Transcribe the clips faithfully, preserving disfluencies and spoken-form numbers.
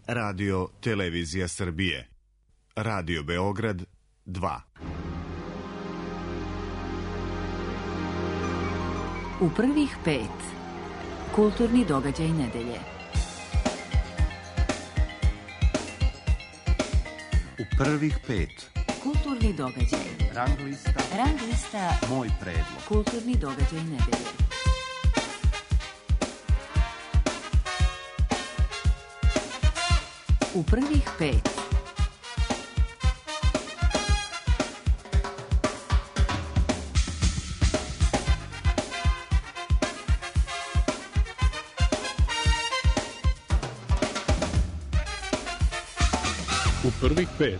Radio Televizija Srbije. Radio Beograd dva. U prvih pet. Kulturni događaj nedelje. U prvih pet. Kulturni događaj. Rang lista. Rang lista. Moj predlog. Kulturni događaj nedelje. U prvih pet. U prvih pet.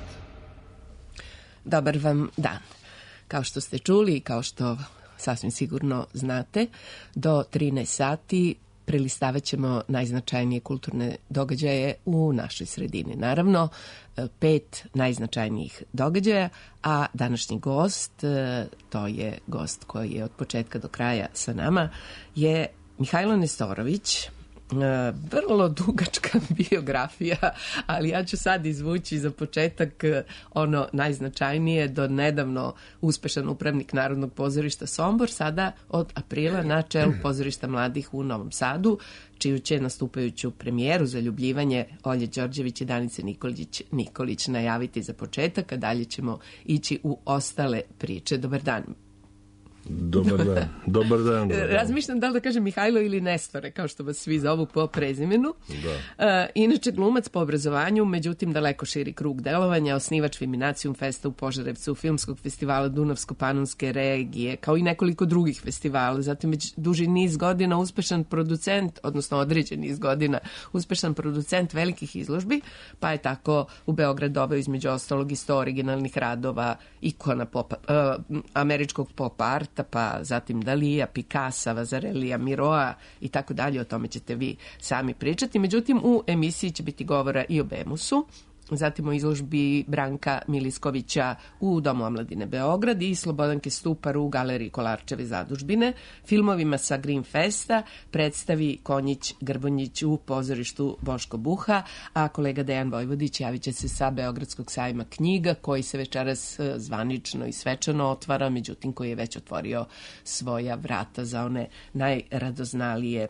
Dobar vam dan. Kao što ste čuli i kao što sasvim sigurno znate, do trinaest sati prelistavat ćemo najznačajnije kulturne događaje u našoj sredini. Naravno, pet najznačajnijih događaja, a današnji gost, to je gost koji je od početka do kraja sa nama, je Mihajlo Nestorović. Vrlo dugačka biografija, ali ja ću sad izvući za početak ono najznačajnije. Do nedavno uspešan upravnik Narodnog pozorišta Sombor, sada od aprila na čelu pozorišta mladih u Novom Sadu, čiju će nastupajuću premijeru Zaljubljivanje Olje Đorđević i Danice Nikolić, Nikolić najaviti za početak, a dalje ćemo ići u ostale priče. Dobar dan. Dobar dan, dobar dan. Dobar dan. Razmišljam da li da kažem Mihajlo ili Nestore, kao što vas svi zovu po prezimenu. Da. Uh, inače glumac po obrazovanju, međutim daleko širi krug delovanja, osnivač Feminacijum Festa u Požarevcu, Filmskog festivala Dunavsko-Panonske regije, kao i nekoliko drugih festivala. Zatim već duži niz godina uspešan producent, odnosno određen niz godina uspešan producent velikih izložbi, pa je tako u Beograd doveo između ostalog i sto originalnih radova ikona popa, uh, američkog pop arta, pa zatim Dalija, Pikasa, Vazarelija, Miroa i tako dalje. O tome ćete vi sami pričati. Međutim, u emisiji će biti govora i o Bemusu, zatim o izložbi Branka Miliskovića u Domu omladine Beograd i Slobodanke Stupar u Galeriji Kolarčeve zadužbine, filmovima sa Green Festa, predstavi Konjić Grbonjić u pozorištu Boško Buha, a kolega Dejan Vojvodić javit će se sa Beogradskog sajma knjiga, koji se večeras zvanično i svečano otvara, međutim koji je već otvorio svoja vrata za one najradoznalije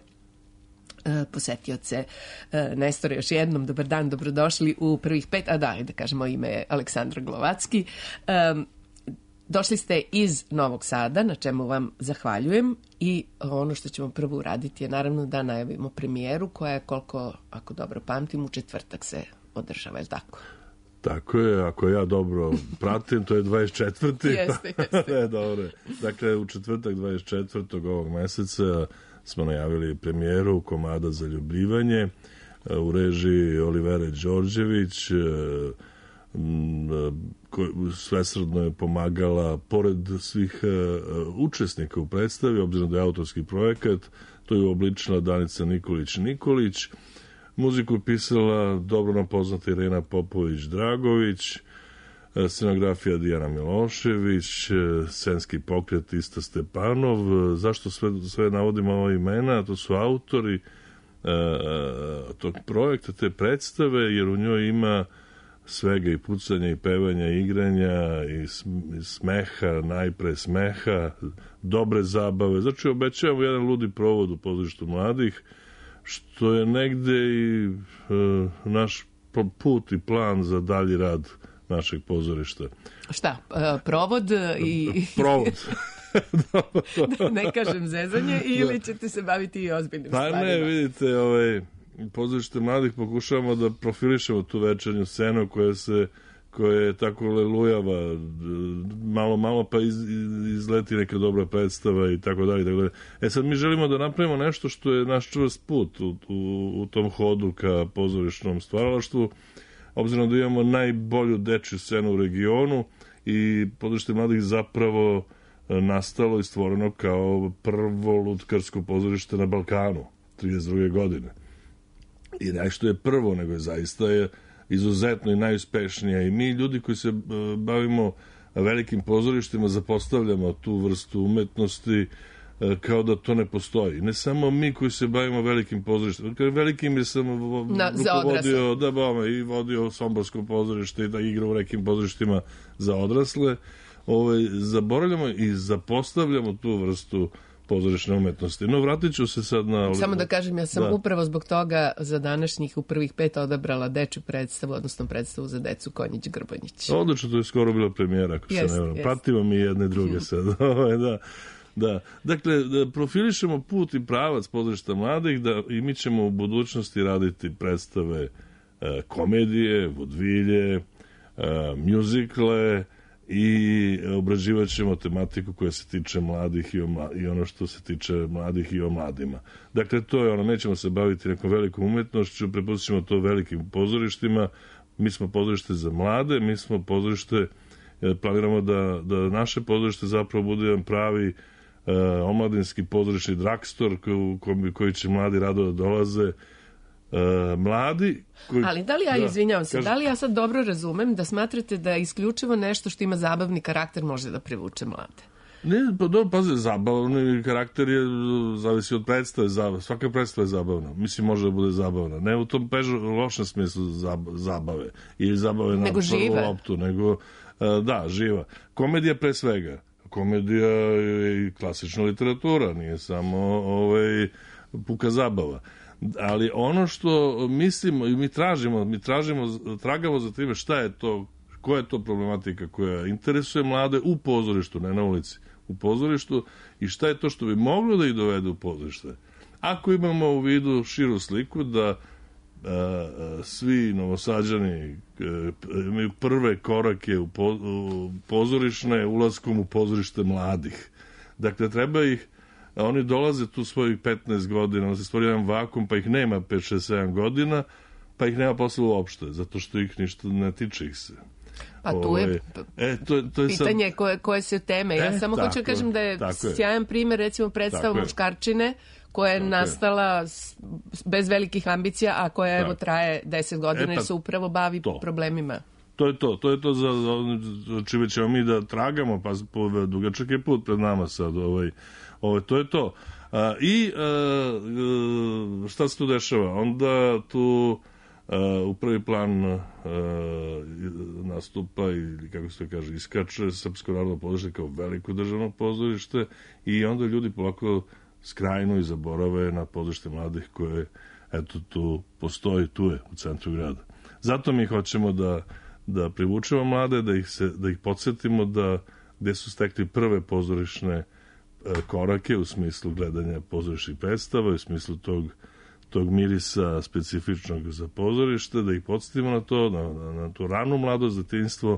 posetioce. Nestore, još jednom dobar dan, dobrodošli u prvih pet, a da, da kažemo, ime je Aleksandra Glovacki. Um, došli ste iz Novog Sada, na čemu vam zahvaljujem, i ono što ćemo prvo uraditi je naravno da najavimo premijeru koja je, koliko, ako dobro pamtim, u četvrtak se održava, je li tako? Tako je, ako ja dobro pratim, to je dvadeset četvrti Jeste, jeste. Ne, dobro. Dakle, u četvrtak dvadeset četvrtog ovog meseca smo najavili premijeru komada Zaljubljivanje u režiji Olivere Đorđević. Svesrdno je pomagala, pored svih učesnika u predstavi, obzirom da je autorski projekat, to je uobličila Danica Nikolić Nikolić. Muziku je pisala dobro nam poznata Irena Popović-Dragović, scenografija Dijana Milošević, scenski pokret Ista Stepanov. Zašto sve, sve navodimo ova imena? To su autori uh, tog projekta, te predstave, jer u njoj ima svega, i pucanja, i pevanja, i igranja, i smeha, najpre smeha, dobre zabave. Znači, obećavamo jedan ludi provod u pozorištu mladih, što je negde i uh, naš put i plan za dalji rad našeg pozorišta. Šta, provod i... Provod. Da ne kažem zezanje, ili ćete se baviti i ozbiljnim pa stvarima? Pa ne, vidite, ovaj, pozorište mladih pokušavamo da profilišemo tu večernju scenu koja se koja je tako lelujava, malo, malo pa iz, izleti neka dobra predstava i tako dalje, tako dalje. E sad mi želimo da napravimo nešto što je naš čvrst put u, u, u tom hodu ka pozorišnom stvaralaštvu, obzirom da imamo najbolju dečju scenu u regionu, i pozorište mladih zapravo nastalo i stvoreno kao prvo lutkarsko pozorište na Balkanu, trideset druge godine. I nešto je prvo, nego je zaista je izuzetno i najuspešnija, i mi ljudi koji se bavimo velikim pozorištima zapostavljamo tu vrstu umetnosti kao da to ne postoji. Ne samo mi koji se bavimo velikim pozorištem. Velikim je sam Na, rukovodio, da bome, i vodio Somborsko pozorište i da igra u nekim pozorištima za odrasle. Ove, zaboravljamo i zapostavljamo tu vrstu pozorišne umetnosti. No, vratit ću se sad na... Samo da kažem, ja sam da. upravo zbog toga za današnjih u prvih pet odabrala dečju predstavu, odnosno predstavu za decu Konjić-Grbonjić. Odlično, to je skoro bila premijera, ako Jest, se ne varam. jest. Pratimo mi jedne druge sad. da. Da. Dakle, da profilišemo put i pravac pozorišta mladih da i mi ćemo u budućnosti raditi predstave e, komedije, vodvilje, e, mjuzikle i obrađivat ćemo tematiku koja se tiče mladih i, o mla, i ono što se tiče mladih i o mladima. Dakle, to je ono, nećemo se baviti nekom velikom umetnošću, prepustit ćemo to velikim pozorištima. Mi smo pozorište za mlade, mi smo pozorište, planiramo da, da naše pozorište zapravo bude jedan pravi Uh, omladinski pozorišni dragstor koji, koji će mladi rado da dolaze. Uh, mladi koji, Ali da li ja, da, izvinjavam se, kaži... da li ja sad dobro razumem da smatrate da isključivo nešto što ima zabavni karakter može da privuče mlade? Ne, pa dobro, pazi, zabavni karakter je, zavisi od predstave, zabav, svaka predstava je zabavna. Mislim, može da bude zabavna. Ne u tom pežu, lošem smislu zab, zabave. Ili zabave na prvu loptu, nego, uh, da, živa. Komedija pre svega. Komedija je i klasična literatura, nije samo ovaj, puka zabava. Ali ono što mislimo i mi tražimo, mi tražimo, tragamo za time šta je to, koja je to problematika koja interesuje mlade u pozorištu, ne na ulici, u pozorištu i šta je to što bi moglo da ih dovede u pozorište. Ako imamo u vidu širu sliku da a, svi Novosađani imaju prve korake u, po, u pozorišne ulaskom u pozorište mladih. Dakle, treba ih, oni dolaze tu svojih petnaest godina, on se stvori jedan vakum, pa ih nema pet, šest, sedam godina, pa ih nema posle uopšte, zato što ih ništa ne tiče ih se. Pa tu je e, to, to je pitanje sad... koje, koje se teme. Ja e, samo hoću da kažem da je sjajan primjer, recimo, predstava Muškarčine, koja je tako nastala je. bez velikih ambicija, a koja evo traje deset godina e, pa, i se upravo bavi to. problemima. To je to, to je to za, za čime ćemo mi da tragamo, pa dugačak je put pred nama sad, ovaj, ovaj, to je to. A, I a, šta se tu dešava? Onda tu a, u prvi plan a, nastupa i, kako se to kaže, iskače Srpsko narodno pozorište kao veliko državno pozorište i onda ljudi polako skrajno i zaborave na pozorište mladih koje, eto, tu postoji, tu je, u centru grada. Zato mi hoćemo da da privučemo mlade, da ih, se, da ih podsjetimo da gde su stekli prve pozorišne e, korake u smislu gledanja pozorišnih predstava, u smislu tog, tog mirisa specifičnog za pozorište, da ih podsjetimo na to, na, na, na tu ranu mladost, detinjstvo,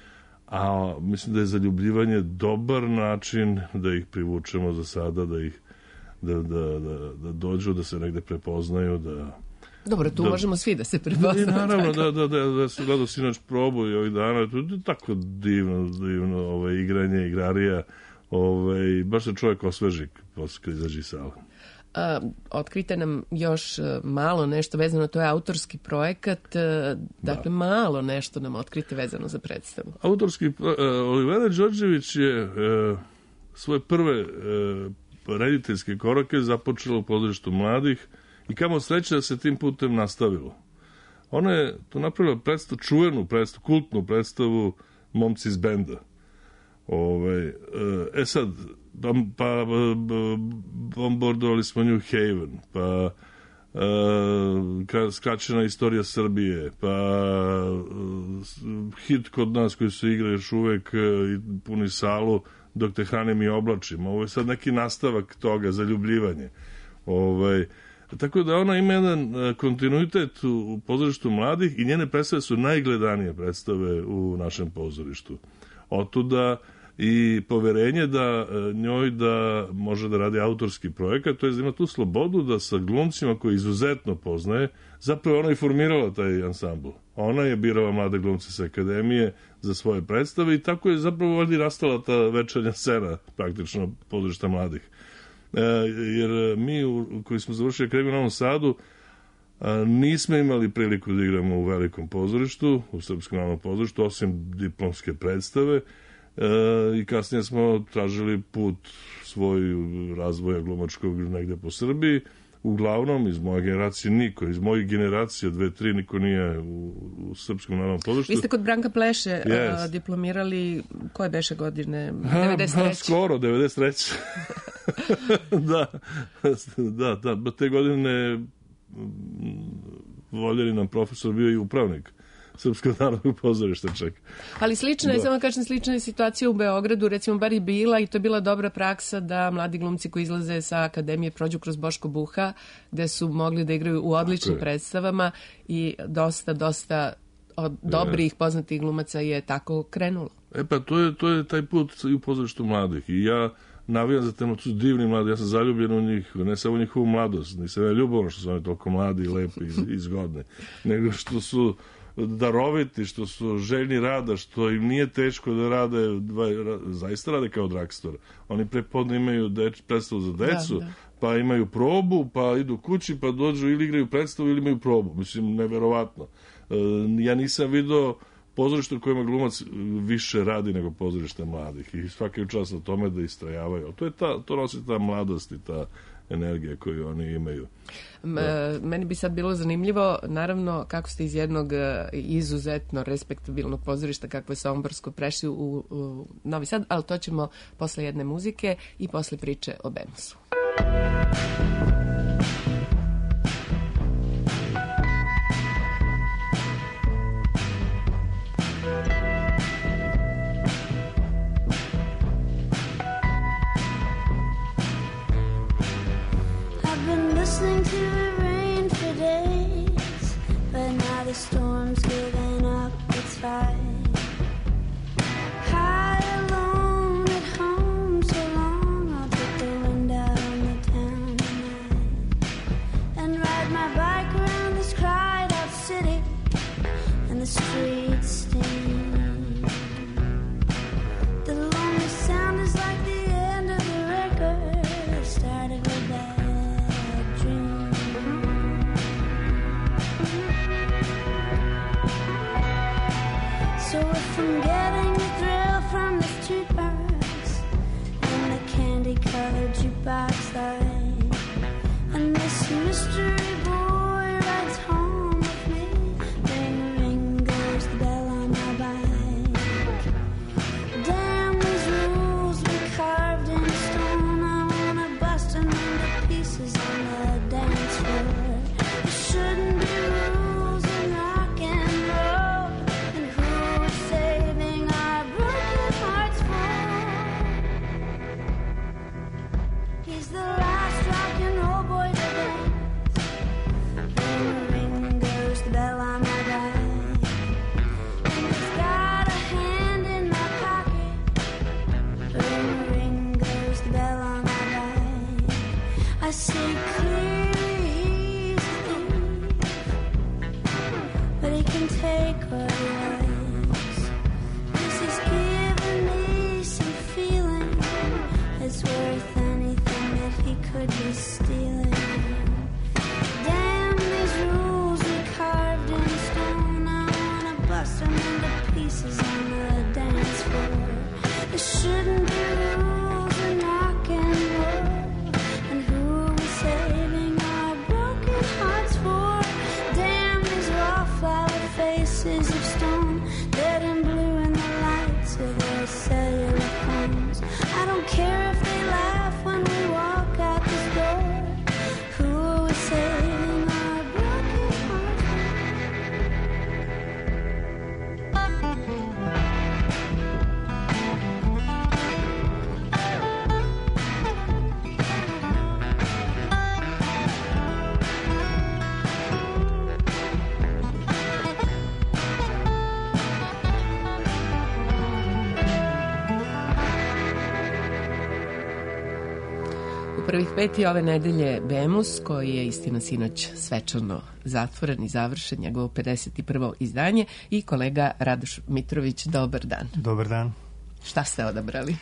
a mislim da je zaljubljivanje dobar način da ih privučemo za sada, da ih da, da, da, da dođu, da se negde prepoznaju, da Dobro, tu da, možemo svi da se prepoznamo. Naravno, da, da, da, da su gledao sinoć probu i ovih dana, to je tako divno, divno ovaj, igranje, igrarija, ovaj, baš se čovjek osveži posle kad izađe iz sale. Uh, otkrite nam još uh, malo nešto vezano, to je autorski projekat, uh, dakle da. malo nešto nam otkrite vezano za predstavu. Autorski, uh, Olivera Đorđević je uh, svoje prve uh, rediteljske korake započela u pozorištu mladih i kamo sreće da se tim putem nastavilo. Ona je tu napravila predstavu, čuvenu predstavu, kultnu predstavu Momci iz benda. Ove, e sad, pa, pa bombardovali smo New Haven, pa e, skraćena istorija Srbije, pa e, hit kod nas koji se igra još uvek i puni salu dok te hranim i oblačim. Ovo je sad neki nastavak toga, zaljubljivanje. Ovaj Tako da ona ima jedan kontinuitet u pozorištu mladih i njene predstave su najgledanije predstave u našem pozorištu. Otuda i poverenje da njoj da može da radi autorski projekat, to je da ima tu slobodu da sa glumcima koji izuzetno poznaje, zapravo ona je formirala taj ansambl. Ona je birala mlade glumce sa akademije za svoje predstave i tako je zapravo ovdje rastala ta večernja scena praktično pozorišta mladih. E, jer mi u, koji smo završili akademiju u Novom Sadu a, nismo imali priliku da igramo u velikom pozorištu, u Srpskom narodnom pozorištu, osim diplomske predstave e, i kasnije smo tražili put svoj razvoja glumačkog negde po Srbiji. Uglavnom, iz moje generacije niko, iz mojih generacija, dve, tri, niko nije u, u Srpskom narodnom pozorištu. Vi ste kod Branka Pleše yes. uh, diplomirali, koje beše godine? devedeset treće. Ha, skoro, devedeset treće. da, da, da, te godine voljeli nam profesor bio i upravnik Srpskog narodnog pozorišta, čak. Ali slična je, da. samo kažem, slična je situacija u Beogradu, recimo bar i bila, i to je bila dobra praksa da mladi glumci koji izlaze sa akademije prođu kroz Boško Buha, gde su mogli da igraju u odličnim predstavama i dosta, dosta od dobrih poznatih glumaca je tako krenulo. E pa, to je, to je taj put i u pozorištu mladih. I ja navijam za te, to su divni mladi, ja sam zaljubljen u njih, ne samo u njihovu mladost, nisam ja ljubavno što su oni toliko mladi, lepi i zgodni, nego što su daroviti, što su željni rada, što im nije teško da rade, zaista rade kao dragstor. Oni prepodne imaju deč, predstavu za decu, da, da. Pa imaju probu, pa idu kući, pa dođu ili igraju predstavu ili imaju probu. Mislim, neverovatno. Ja nisam video pozorište u kojima glumac više radi nego pozorište mladih i svaki je čas na tome da istrajavaju. To, je ta, to nosi ta mladost i ta energija koju oni imaju. Da. Meni bi sad bilo zanimljivo, naravno, kako ste iz jednog izuzetno respektabilnog pozorišta, kako je Somborsko, prešli u, u Novi Sad, ali to ćemo posle jedne muzike i posle priče o Bemusu. Listening to the rain for days, but now the storm's given up its fight. High alone at home so long, I'll take the wind out on the town tonight and ride my bike around this cried out city and the streets steam. The lonely sound is like the end of the record. It started with that. So if I'm getting a thrill from this jukebox and the candy-colored jukebox light, and this mystery boy rides home with me, ring, ring goes the bell on my bike. Damn these rules we carved in stone, I wanna bust them into pieces on the dance floor. There shouldn't be rules in rock and roll, and who is saving our broken hearts for? He's the last rock and roll boy to dance. Ring, ring goes the bell on my bike, and he's got a hand in my pocket. Ring, ring goes the bell on my bike. I see clearly he's a thief, but he can take what he likes. This has given me some feeling it's worth anything that he could be stealing. Damn these rules we carved in stone, I wanna bust them into pieces on the dance floor. There shouldn't be rules in rock and roll, and who are we saving our broken hearts for? Damn these wallflower faces of stone, dead and blue in the lights of their cellular phones. I don't care if they laugh when we walk out this door. Who are we saving our broken hearts U prvih peti ove nedelje Bemus, koji je istina sinoć svečano zatvoren i završen, njegovo pedeset prvo izdanje, i kolega Radoš Mitrović, dobar dan. Dobar dan. Šta ste odabrali?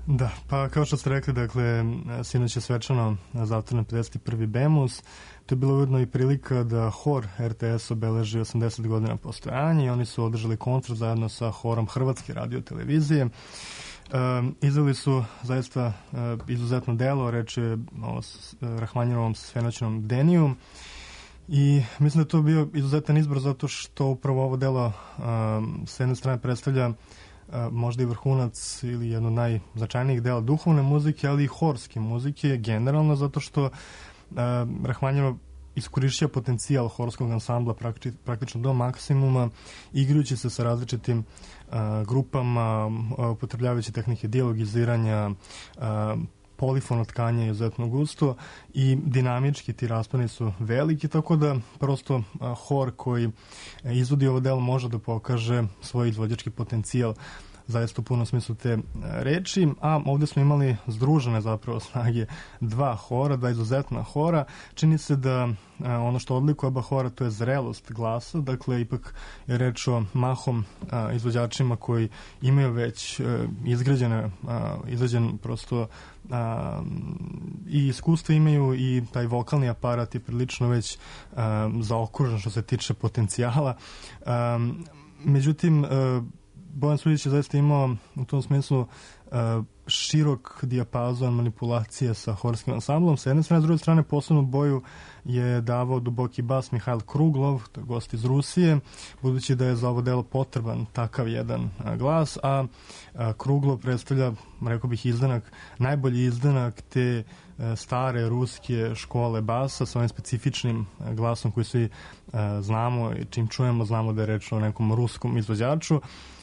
Da, pa kao što ste rekli, dakle, sinoć je svečano zatvoren pedeset prvi Bemus. To je bilo ujedno i prilika da hor er te es obeleži osamdeset godina postojanja i oni su održali koncert zajedno sa horom Hrvatske radiotelevizije. Um, izveli su zaista uh, izuzetno delo, reč je o Rahmanjinovom svenoćnom Deniju i mislim da je to bio izuzetan izbor zato što upravo ovo delo um, s jedne strane predstavlja uh, možda i vrhunac ili jedno od najznačajnijih dela duhovne muzike, ali i horske muzike generalno zato što uh, Rahmanjinov iskorišća potencijal horskog ansambla prakti, praktično do maksimuma, igrajući se sa različitim uh, grupama, upotrebljavajući tehnike dijalogiziranja, uh, polifono tkanje je izuzetno gusto i dinamički ti rasponi su veliki, tako da prosto uh, hor koji izvodi ovo delo može da pokaže svoj izvođački potencijal zaista u punom smislu te reči, a ovdje smo imali združene zapravo snage dva hora, dva izuzetna hora. Čini se da a, ono što odlikuje oba hora to je zrelost glasa, dakle ipak je reč o mahom a, izvođačima koji imaju već a, izgrađene, a, izgrađen prosto a, i iskustvo imaju i taj vokalni aparat je prilično već a, zaokružen što se tiče potencijala. A, međutim, a, Bojan Suđić je zaista imao u tom smislu uh, širok dijapazon manipulacije sa horskim ansamblom. Sa jedne strane, s druge strane, posebnu boju je davao duboki bas Mihajl Kruglov, to je gost iz Rusije, budući da je za ovo delo potreban takav jedan uh, glas, a uh, Kruglov predstavlja, rekao bih, izdanak, najbolji izdanak te uh, stare ruske škole basa sa ovim specifičnim uh, glasom koji svi uh, znamo i čim čujemo, znamo da je reč o nekom ruskom izvođaču.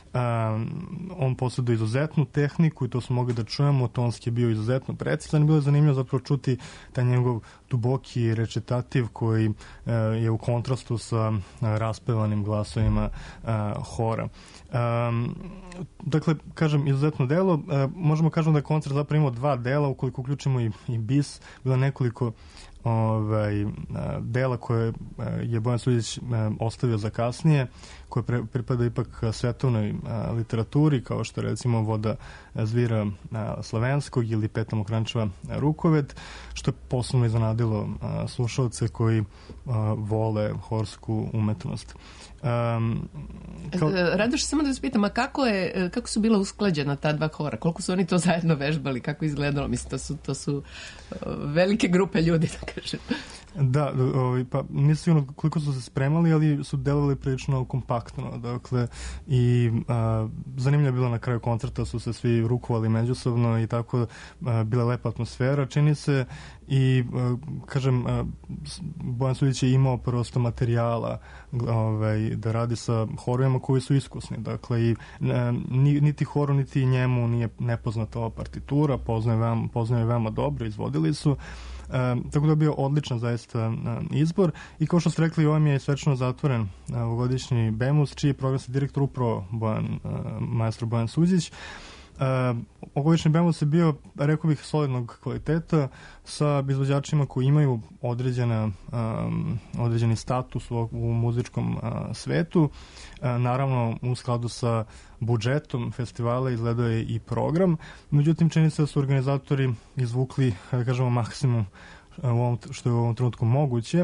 Um, on posjeduje izuzetnu tehniku i to smo mogli da čujemo, tonski je bio izuzetno precizan i bilo je zanimljivo zapravo čuti taj njegov duboki recitativ koji uh, je u kontrastu sa uh, raspevanim glasovima uh, hora. Um, dakle, kažem, izuzetno delo. Uh, možemo kažemo da je koncert zapravo imao dva dela, ukoliko uključimo i, i bis, bilo nekoliko ovaj, dela koje je Bojan Suđić ostavio za kasnije, koje pre, pripada ipak svetovnoj literaturi, kao što recimo Voda zvira Slavenskog ili Peta Mokrančeva Rukovet, što je posebno iznenadilo slušalce koji vole horsku umetnost. Um, kao... Radoš, samo da vas pitam, a kako, je, kako su bila usklađena ta dva hora? Koliko su oni to zajedno vežbali? Kako izgledalo? Mislim, to su, to su velike grupe ljudi, da kažem. Da, ovaj, pa nisam sigurno koliko su se spremali, ali su delovali prilično kompaktno. Dakle, i a, zanimljivo je bilo na kraju koncerta, su se svi rukovali međusobno i tako a, bila lepa atmosfera, čini se, i a, kažem, a, Bojan Suđić je imao prosto materijala ovaj, da radi sa horovima koji su iskusni. Dakle, i a, niti horu, niti njemu nije nepoznata ova partitura, poznaje veoma, poznaje veoma dobro, izvodili su. Um, tako da je bio odličan zaista um, izbor i kao što ste rekli, ovaj mi je svečano zatvoren uh, ovogodišnji Bemus, čiji je programski direktor upravo Bojan, uh, maestro Bojan Suđić. Uh, ovogodišnji Bemus je bio, rekao bih, solidnog kvaliteta sa izvođačima koji imaju određena, um, određeni status u, u muzičkom uh, svetu. Uh, naravno, u skladu sa budžetom festivala izgledao je i program. Međutim, čini se da su organizatori izvukli, da kažemo, maksimum u ovom, što je u ovom trenutku moguće.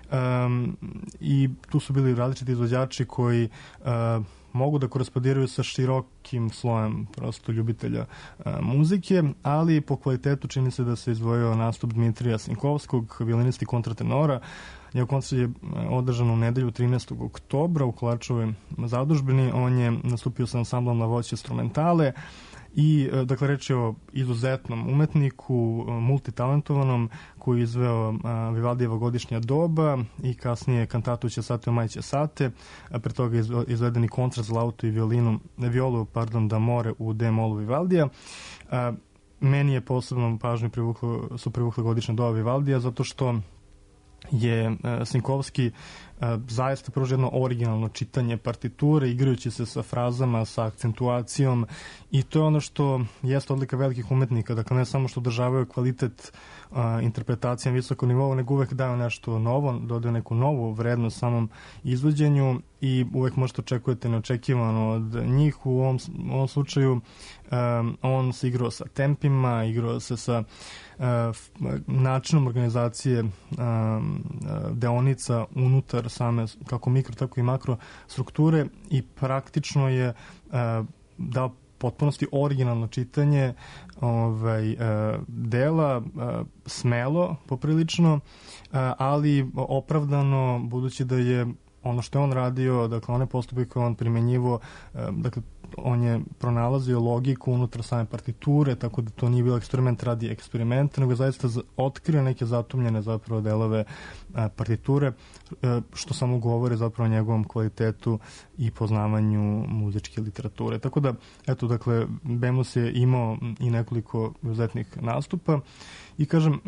Um, I tu su bili različiti izvođači koji uh, mogu da korespondiraju sa širokim slojem prosto ljubitelja uh, muzike, ali po kvalitetu čini se da se izdvojio nastup Dmitrija Sinkovskog, violinisti kontratenora. Njegov koncert je održan u nedelju trinaestog oktobra u Klačovoj zadužbini. On je nastupio sa ansamblom La Voce Instrumentale i, dakle, reč je o izuzetnom umetniku, multitalentovanom, koji je izveo Vivaldijeva Godišnja doba i kasnije kantatu Će sate o majće sate, a pre toga je izvedeni koncert za lautu i violinu, violu, pardon, da more u D-molu Vivaldija. A, meni je posebno pažnju privuklo, su privukle Godišnja doba Vivaldija, zato što je uh, Sinkovski zaista pruža jedno originalno čitanje partiture, igrajući se sa frazama, sa akcentuacijom, i to je ono što jeste odlika velikih umetnika, dakle ne samo što održavaju kvalitet a, interpretacija na visokom nivou, nego uvek daju nešto novo, dodaju neku novu vrednost samom izvođenju i uvek možete očekujete neočekivano od njih. U ovom, u ovom slučaju um, on se igrao sa tempima, igrao se sa uh, načinom organizacije um, deonica unutar same kako mikro, tako i makro strukture, i praktično je uh, dao potpunosti originalno čitanje ovaj, uh, dela, uh, smelo poprilično, uh, ali opravdano, budući da je ono što je on radio, dakle one postupke koje on primenjivo, dakle on je pronalazio logiku unutar same partiture, tako da to nije bilo eksperiment radi eksperimenta, nego zaista otkrio neke zatumljene zapravo delove partiture, što samo govore zapravo o njegovom kvalitetu i poznavanju muzičke literature. Tako da, eto, dakle, Bemus je imao i nekoliko izuzetnih nastupa i kažem,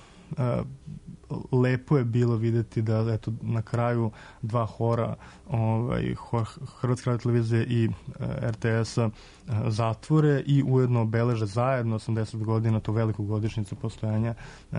lepo je bilo videti da eto na kraju dva hora, ovaj hor Hrvatske radiotelevizije i R T S-a zatvore i ujedno obeleže zajedno osamdeset godina, tu veliku godišnjicu postojanja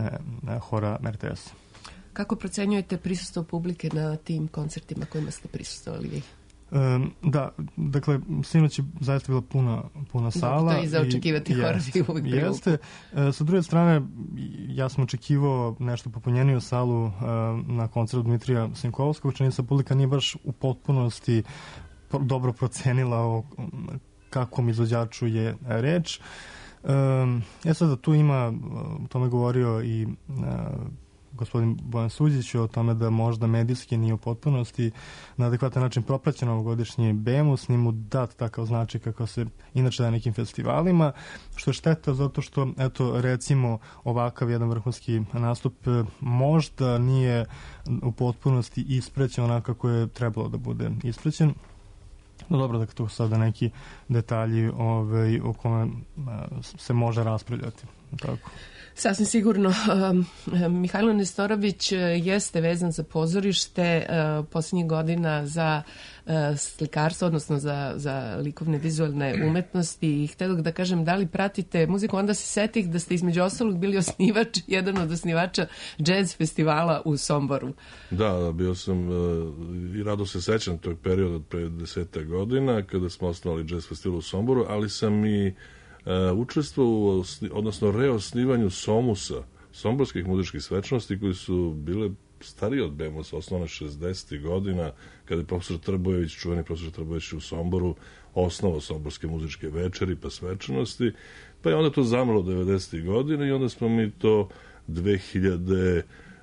hora R T S. Kako procenjujete prisustvo publike na tim koncertima kojima ste prisustvovali vi? Um, da, dakle, sinoć je zaista bila puna, puna sala. Da, to je za očekivati horovi uvijek priliku. Jeste. E, sa druge strane, ja sam očekivao nešto popunjeniju salu uh, na koncertu Dmitrija Senkovskog, čini se publika nije baš u potpunosti dobro procenila o kakvom izvođaču je reč. Um, ja sada tu ima, o tome govorio i uh, gospodin Bojan Suđić o tome da možda medijski nije u potpunosti na adekvatan način propraćen ovogodišnji Bemus, nije mu dat takav značaj kako se inače da nekim festivalima, što je šteta zato što, eto, recimo ovakav jedan vrhunski nastup možda nije u potpunosti isprećen onako kako je trebalo da bude isprećen. No dobro, dakle, tu sada neki detalji ovaj, o kome se može raspravljati. Tako. Sasvim sigurno. Mihajlo Nestorović jeste vezan za pozorište posljednjih godina za slikarstvo, odnosno za, za likovne vizualne umetnosti, i htjela da kažem, da li pratite muziku, onda se setih da ste između ostalog bili osnivač, jedan od osnivača jazz festivala u Somboru. Da, da, bio sam i rado se sećam tog perioda od pre desetak godina kada smo osnovali jazz festival u Somboru, ali sam i Uh, učestvovao u, odnosno reosnivanju Somusa, somborskih muzičkih svečanosti, koji su bile stariji od Bemusa, osnovane šezdesetih godina, kada je profesor Trbojević, čuveni profesor Trbojević u Somboru, osnovao somborske muzičke večeri pa svečanosti, pa je onda to zamrlo devedesetih godina i onda smo mi to dve hiljade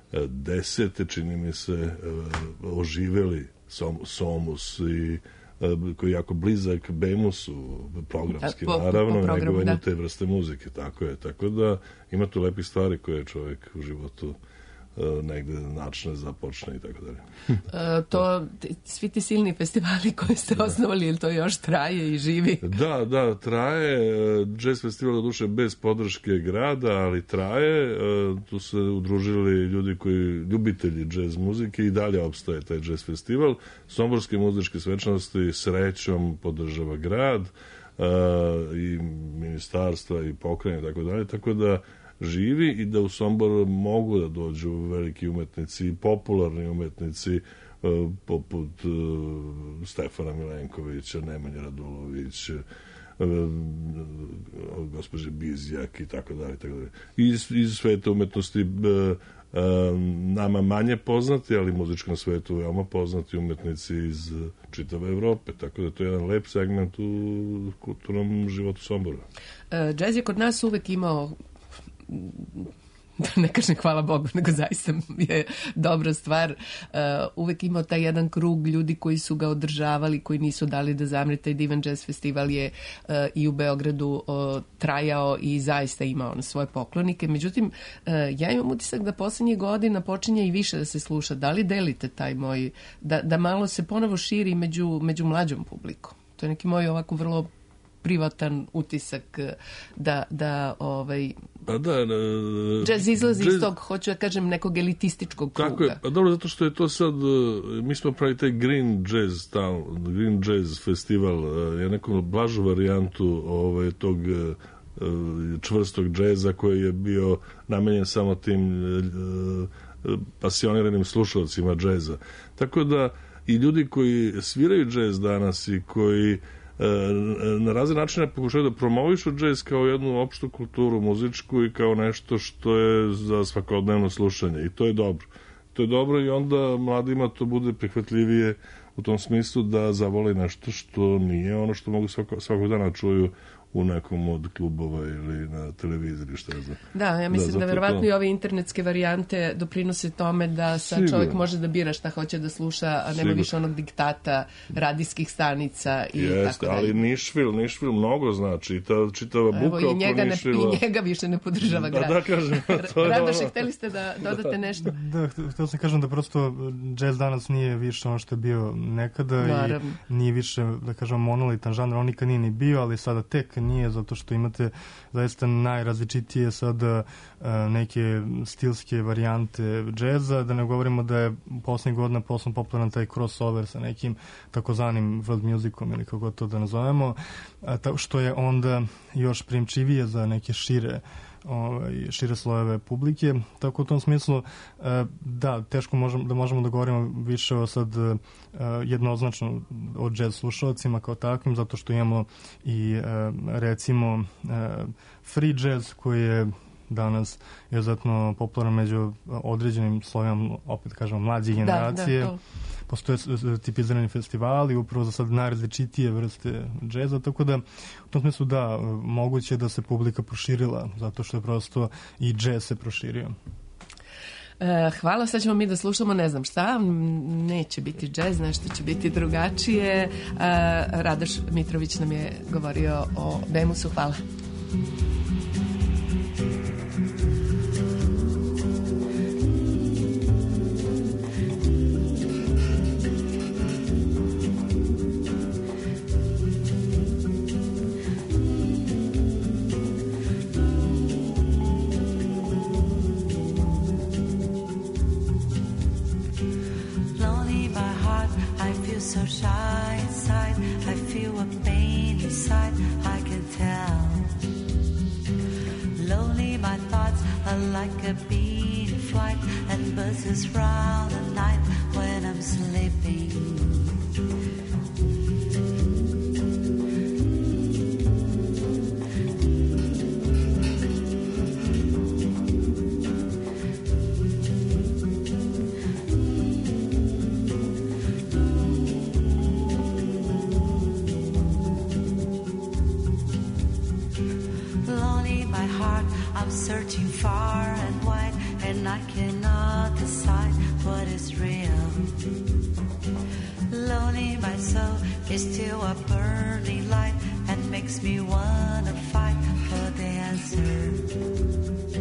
desete čini mi se uh, oživeli som, Somus i koji je jako blizak Bemusu, programski, po, naravno, po negovanju da. Te vrste muzike, tako je. Tako da ima tu lepih stvari koje čovjek u životu uh, negde načne, započne i tako dalje. Uh, to, svi ti silni festivali koje ste da. osnovali, ili to još traje i živi? Da, da, traje. Jazz festival, doduše, bez podrške grada, ali traje. Uh, tu se udružili ljudi koji, ljubitelji jazz muzike, i dalje opstaje taj jazz festival. Somborske muzičke svečanosti srećom podržava grad uh, i ministarstva i pokrajine i tako dalje, tako da živi i da u Sombor mogu da dođu veliki umetnici, popularni umetnici uh, poput uh, Stefana Milenkovića, Nemanje Radulović, uh, gospođe Bizjak i tako dalje, tako dalje. Iz, iz sveta umetnosti uh, uh, nama manje poznati, ali u muzičkom svetu veoma poznati umetnici iz čitave Evrope, tako da to je jedan lep segment u kulturnom životu Sombora. Uh, džez je kod nas uvek imao, da ne kažem hvala Bogu, nego zaista je dobra stvar, uh, uvek imao taj jedan krug ljudi koji su ga održavali, koji nisu dali da zamre. Taj divan jazz festival je uh, i u Beogradu uh, trajao i zaista imao na svoje poklonike. Međutim, uh, ja imam utisak da poslednjih godina počinje i više da se sluša. Da li delite taj moj, da, da malo se ponovo širi među, među mlađom publikom? To je neki moj ovako vrlo privatan utisak da, da ovaj, Pa da, e, džez izlazi džez- iz tog, hoću da kažem, nekog elitističkog kruga. Tako je, pa dobro, zato što je to sad, e, mi smo pravili taj Green Jazz Town, Green Jazz Festival, e, je neku blažu varijantu ovaj, tog e, e, čvrstog džeza koji je bio namenjen samo tim e, e, pasioniranim slušalcima džeza. Tako da i ljudi koji sviraju džez danas i koji e, na razne načine pokušaju da promovišu džez kao jednu opštu kulturu muzičku i kao nešto što je za svakodnevno slušanje i to je dobro. To je dobro i onda mladima to bude prihvatljivije u tom smislu da zavole nešto što nije ono što mogu svako, svakog dana čuju u nekom od klubova ili na televiziji ili šta je znam. Da, ja mislim da, zato da verovatno to- i ove internetske varijante doprinose tome da sad Sigurno. čovjek može da bira šta hoće da sluša, a nema Sigurno. više onog diktata radijskih stanica i Jeste, tako dalje. ali Nišvil, Nišvil mnogo znači i ta čitava buka Evo, i oko njega, ne, Nišvila. i njega više ne podržava Da, grad. da kažem, to je Radoše, ono. hteli ste da dodate nešto? Da, ht- htio sam kažem da prosto džez danas nije više ono što je bio nekada Naravno. i nije više, da kažem, monolitan žanr, on nikad nije ni bio, ali sada tek nije, zato što imate zaista najrazličitije sada uh, neke stilske varijante džeza, da ne govorimo da je poslednjih godina posebno popularan taj crossover sa nekim takozvanim world musicom ili kako to da nazovemo, a, ta, što je onda još primčivije za neke šire ovaj, šire slojeve publike, tako u tom smislu e, da, teško možemo, da možemo da govorimo više o sad e, jednoznačno o jazz slušalcima kao takvim, zato što imamo i e, recimo e, free jazz koji je danas izuzetno popularan među određenim slojama, opet kažemo, mlađe generacije. Da, da, to. Postoje s- s- tipizirani festivali upravo za sad najrazličitije vrste džeza, tako da u tom smislu da, moguće je da se publika proširila, zato što je prosto i džez se proširio. E, hvala, sad ćemo mi da slušamo ne znam šta, m, neće biti džez, nešto će biti drugačije. E, Radoš Mitrović nam je govorio o Bemusu, hvala. Lonely by heart, I feel so shy inside. I feel a pain inside, I can tell. Lonely my thoughts are like a bee in flight, and buzzes round the night when I'm sleeping. Lonely my heart, I'm searching far and wide, and I cannot decide what is real. Lonely my soul is still a burning light, and makes me wanna fight for the answer.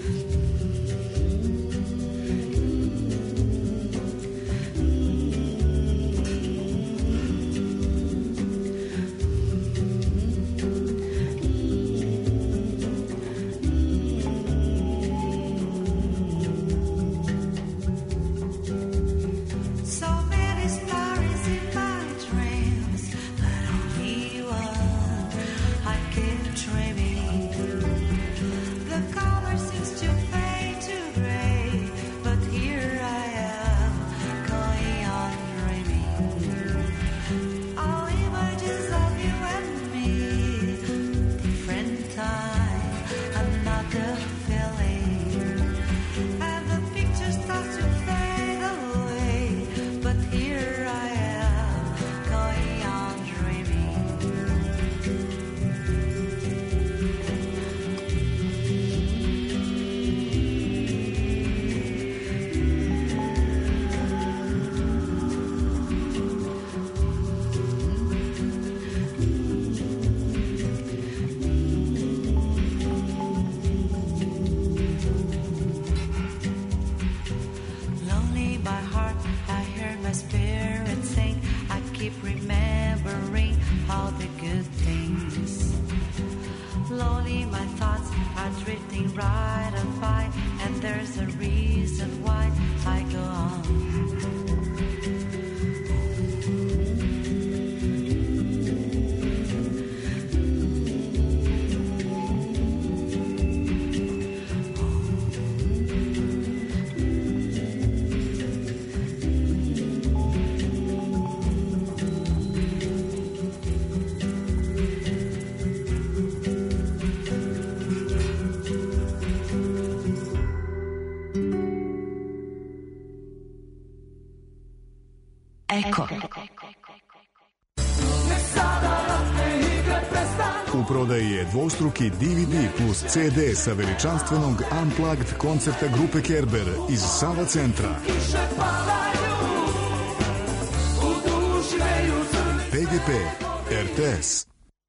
So many stories in my dreams, but only one I keep dreaming. The color seems to fade to gray, but here I am, going on dreaming. All images of you and me, different time, another feeling. And the picture starts to fade away, but here I am, going on dreaming. Lonely by heart, I hear my spirit sing. I keep remembering all the good things. Slowly my thoughts are drifting right on by, and there's a reason why I go on. Eko. U prodaji je dvostruki D V D plus C D sa veličanstvenog Unplugged koncerta grupe Kerber iz Sava centra. P G P, R T S.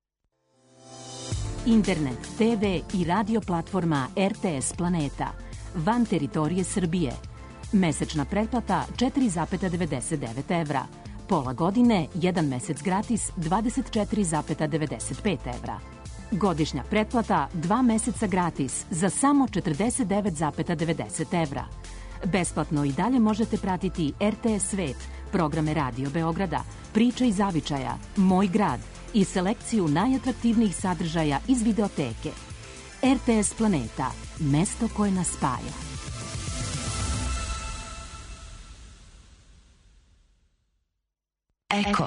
Internet, T V i radio platforma R T S Planeta. Van teritorije Srbije. Mesečna pretplata četiri zarez devedeset devet evra. Pola godine, jedan mesec gratis, dvadeset četiri zarez devedeset pet evra. Godišnja pretplata, dva meseca gratis, za samo četrdeset devet zarez devedeset evra. Besplatno i dalje možete pratiti R T S Svet, programe Radio Beograda, Priče iz zavičaja, Moj grad i selekciju najatraktivnijih sadržaja iz videoteke. R T S Planeta, mesto koje nas spaja. Eko.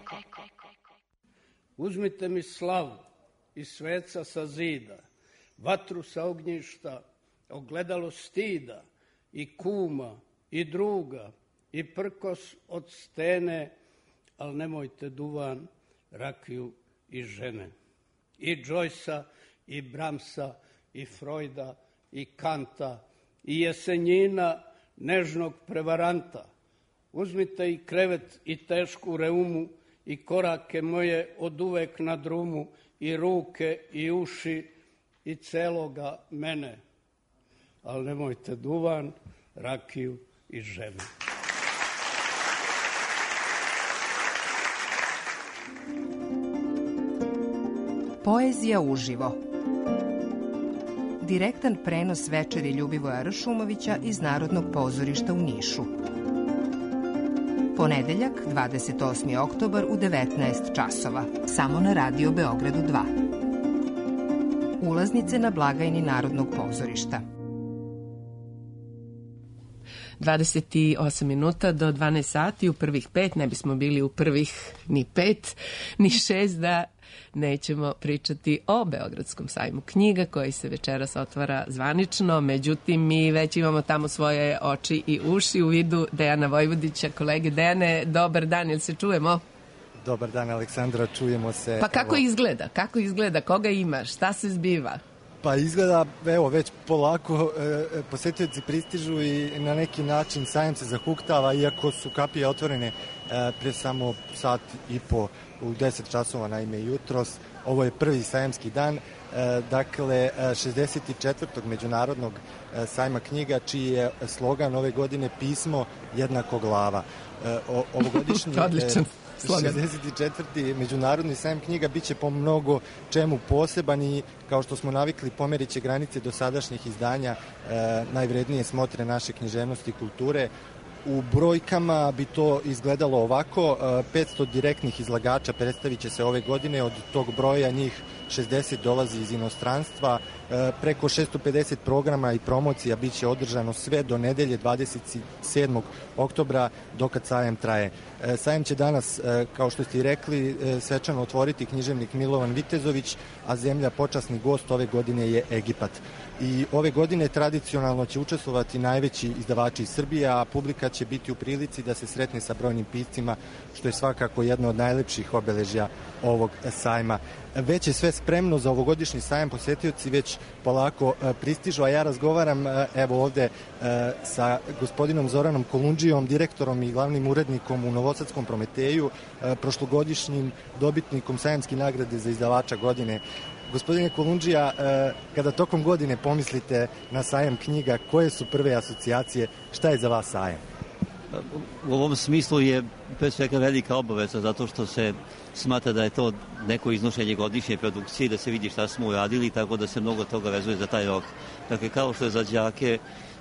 Uzmite mi slavu i sveca sa zida, vatru sa ognjišta, ogledalo stida, i kuma, i druga, i prkos od stene, al nemojte duvan, rakiju i žene. I Joycea, i Bramsa, i Freuda, i Kanta, i Jesenjina, nežnog prevaranta. Uzmite i krevet i tešku reumu, i korake moje od uvek na drumu, i ruke i uši i celoga mene. Ali nemojte duvan, rakiju i žene. Poezija uživo. Direktan prenos večeri Ljubivoja Ršumovića iz Narodnog pozorišta u Nišu. Ponedeljak, dvadeset osmi oktobar u devetnaest časova, samo na Radio Beogradu dva. Ulaznice na blagajni Narodnog pozorišta. dvadeset osam minuta do dvanaest sati, u prvih pet, ne bismo bili u prvih ni pet, ni šest, da nećemo pričati o Beogradskom sajmu knjiga koji se večeras otvara zvanično, međutim mi već imamo tamo svoje oči i uši u vidu Dejana Vojvodića. Kolege Dejane, dobar dan, jel se čujemo? Dobar dan, Aleksandra, čujemo se. Pa kako evo, izgleda? Kako izgleda? Koga imaš? Šta se zbiva? Pa izgleda, evo, već polako e, posetioci pristižu i na neki način sajam se zahuktava, iako su kapije otvorene e, pre samo sat i po u deset časova, naime jutros. Ovo je prvi sajamski dan, e, dakle, šezdeset četvrtog međunarodnog e, sajma knjiga, čiji je slogan ove godine pismo jednako glava. E, o, ovogodišnji... Odličan. šezdeset četvrti međunarodni sajam knjiga biće po mnogo čemu poseban i, kao što smo navikli, pomeriće granice dosadašnjih izdanja e, najvrednije smotre naše književnosti i kulture. U brojkama bi to izgledalo ovako: petsto direktnih izlagača predstavit će se ove godine, od tog broja njih šezdeset dolazi iz inostranstva, preko šesto pedeset programa i promocija biće održano sve do nedelje dvadeset sedmog oktobra, dokad sajam traje. Sajam će danas, kao što ste i rekli, svečano otvoriti književnik Milovan Vitezović, a zemlja počasni gost ove godine je Egipat. I ove godine tradicionalno će učestvovati najveći izdavači iz Srbije, a publika će biti u prilici da se sretne sa brojnim piscima, što je svakako jedno od najlepših obeležja ovog sajma. Već je sve spremno za ovogodišnji sajam, posetioci već polako pristižu, a ja razgovaram evo ovde sa gospodinom Zoranom Kolundžijom, direktorom i glavnim urednikom u Novosadskom Prometeju, prošlogodišnjim dobitnikom sajamske nagrade za izdavača godine. Gospodine Kolundžija, kada tokom godine pomislite na sajam knjiga, koje su prve asocijacije, šta je za vas sajam? U ovom smislu je pre svega velika obaveza zato što se smatra da je to neko iznošenje godišnje produkcije i da se vidi šta smo uradili, tako da se mnogo toga vezuje za taj rok. Dakle, kao što je za đake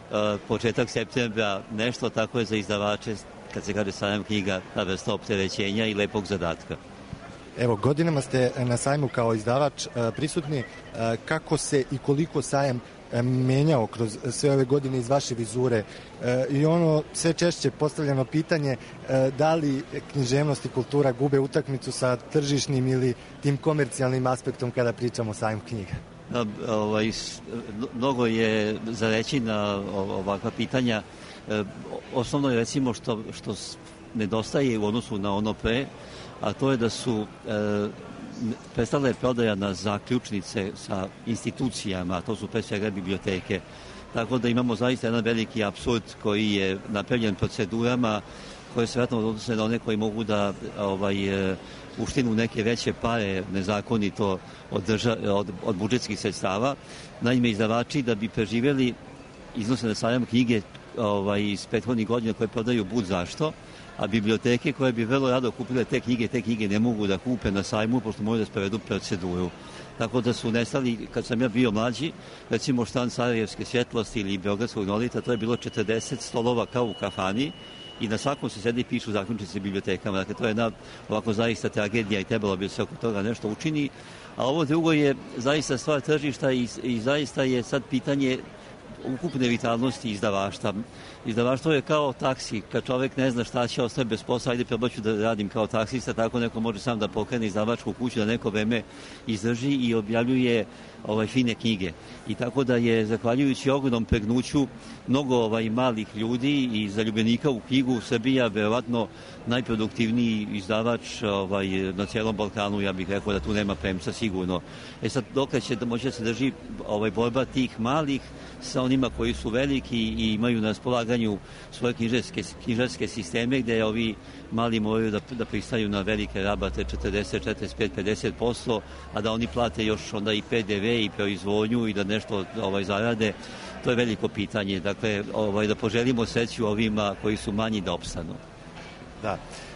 početak septembra nešto, tako je za izdavače, kad se kaže sajam knjiga, ta vrsta opterećenja i lepog zadatka. Evo, godinama ste na sajmu kao izdavač prisutni. Kako se i koliko sajam menjao kroz sve ove godine iz vaše vizure i ono sve češće postavljeno pitanje da li književnost i kultura gube utakmicu sa tržišnim ili tim komercijalnim aspektom kada pričamo o sajmu knjiga? Ovaj, mnogo je za reći na ovakva pitanja. Osnovno je recimo što, što nedostaje u odnosu na ono pre, a to je da su e, prestala je prodaja na zaključnice sa institucijama, a to su pre svega biblioteke. Tako da imamo zaista jedan veliki apsurd koji je napravljen procedurama koje se vjerojatno odnose na one koji mogu da ovaj, uštinu neke veće pare nezakonito od, drža, od, od budžetskih sredstava. Naime, izdavači da bi preživjeli iznose na sajam knjige ovaj, iz prethodnih godina koje prodaju bud zašto, a biblioteke koje bi vrlo rado kupile te knjige, te knjige ne mogu da kupe na sajmu, pošto moraju da sprovedu proceduru. Tako da su nestali, kad sam ja bio mlađi, recimo štan Sarajevske svjetlosti ili Beogradskog nolita, to je bilo četrdeset stolova kao u kafani i na svakom se sedi i pišu zaključnice bibliotekama. Dakle, to je jedna ovako zaista tragedija i trebalo bi se oko toga nešto učini. A ovo drugo je zaista stvar tržišta i, i zaista je sad pitanje ukupne vitalnosti izdavaštva. Izdavaštvo je kao taksi, kad čovek ne zna šta će, ostaje bez posla, ajde probaću da radim kao taksista, tako neko može sam da pokrene izdavačku kuću, da neko vreme izdrži i objavljuje ovaj, fine knjige. I tako da je, zahvaljujući ogromnom pregnuću mnogo ovaj, malih ljudi i zaljubljenika u knjigu, Srbija verovatno najproduktivniji izdavač ovaj, na cijelom Balkanu, ja bih rekao da tu nema premca sigurno. E sad, dokle će da moći da se drži ovaj, borba tih malih sa onima koji su veliki i imaju na raspolaganju svoje knjižarske, knjižarske sisteme gde ovi mali moraju da, da pristaju na velike rabate četrdeset, četrdeset pet, pedeset posto, a da oni plate još onda i P D V i proizvodnju i da nešto ovaj, zarade, to je veliko pitanje. Dakle, ovaj, da poželimo sreću ovima koji su manji da opstanu. Da.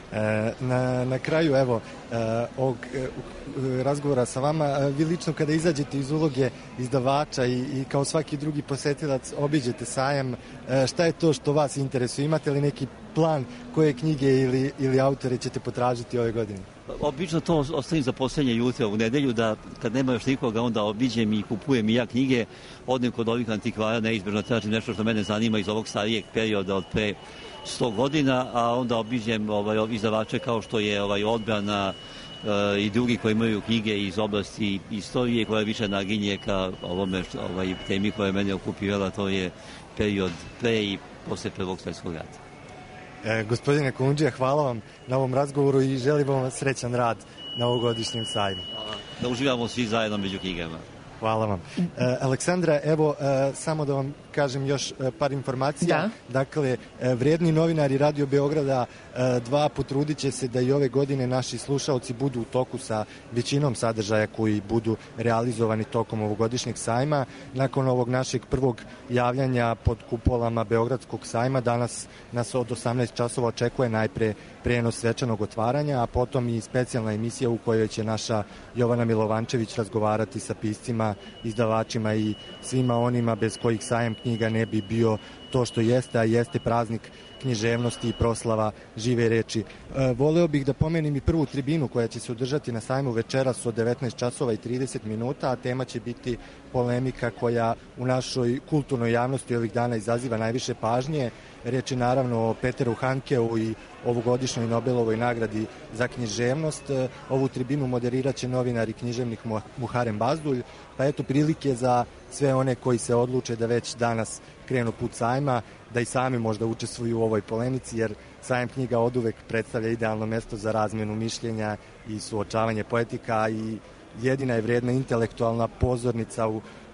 Na, na kraju evo ovog razgovora sa vama, vi lično kada izađete iz uloge izdavača i, i kao svaki drugi posetilac obiđete sajam, šta je to što vas interesuje? Imate li neki plan koje knjige ili, ili autore ćete potražiti ove godine? Obično to ostavim za poslednje jutra u nedelju, da kad nema još nikoga onda obiđem i kupujem i ja knjige, odnem kod ovih antikvara, neizbežno tražim nešto što mene zanima iz ovog starijeg perioda od pre sto godina, a onda obiđem ovaj, izdavače kao što je ovaj, Odbrana e, i drugi koji imaju knjige iz oblasti istorije koja više naginje ka ovome ovaj, temi koja je mene okupirala, to je period pre i posle Prvog svjetskog rata. E, gospodine Kolundžija, hvala vam na ovom razgovoru i želim vam srećan rad na ovogodišnjem sajmu. Da uživamo svi zajedno među knjigama. Hvala vam. E, Aleksandra, evo, e, samo da vam kažem još e, par informacija. Da. Dakle, e, vredni novinari Radio Beograda e, dva potrudit će se da i ove godine naši slušaoci budu u toku sa većinom sadržaja koji budu realizovani tokom ovogodišnjeg sajma. Nakon ovog našeg prvog javljanja pod kupolama Beogradskog sajma, danas nas od osamnaest časova očekuje najpre prenos svečanog otvaranja, a potom i specijalna emisija u kojoj će naša Jovana Milovančević razgovarati sa piscima, izdavačima i svima onima bez kojih sajam knjiga ne bi bio to što jeste, a jeste praznik književnosti i proslava žive reči. E, voleo bih da pomenem i prvu tribinu koja će se održati na sajmu večeras od devetnaest časova i trideset minuta, a tema će biti polemika koja u našoj kulturnoj javnosti ovih dana izaziva najviše pažnje. Reč je naravno o Peteru Handkeu i ovogodišnjoj Nobelovoj nagradi za književnost. Ovu tribinu moderirat će novinar i književnik Muharem Bazdulj, pa eto prilike za sve one koji se odluče da već danas krenu put sajma, da i sami možda učestvuju u ovoj polemici, jer sajam knjiga oduvek predstavlja idealno mesto za razmenu mišljenja i suočavanje poetika i jedina je vredna intelektualna pozornica u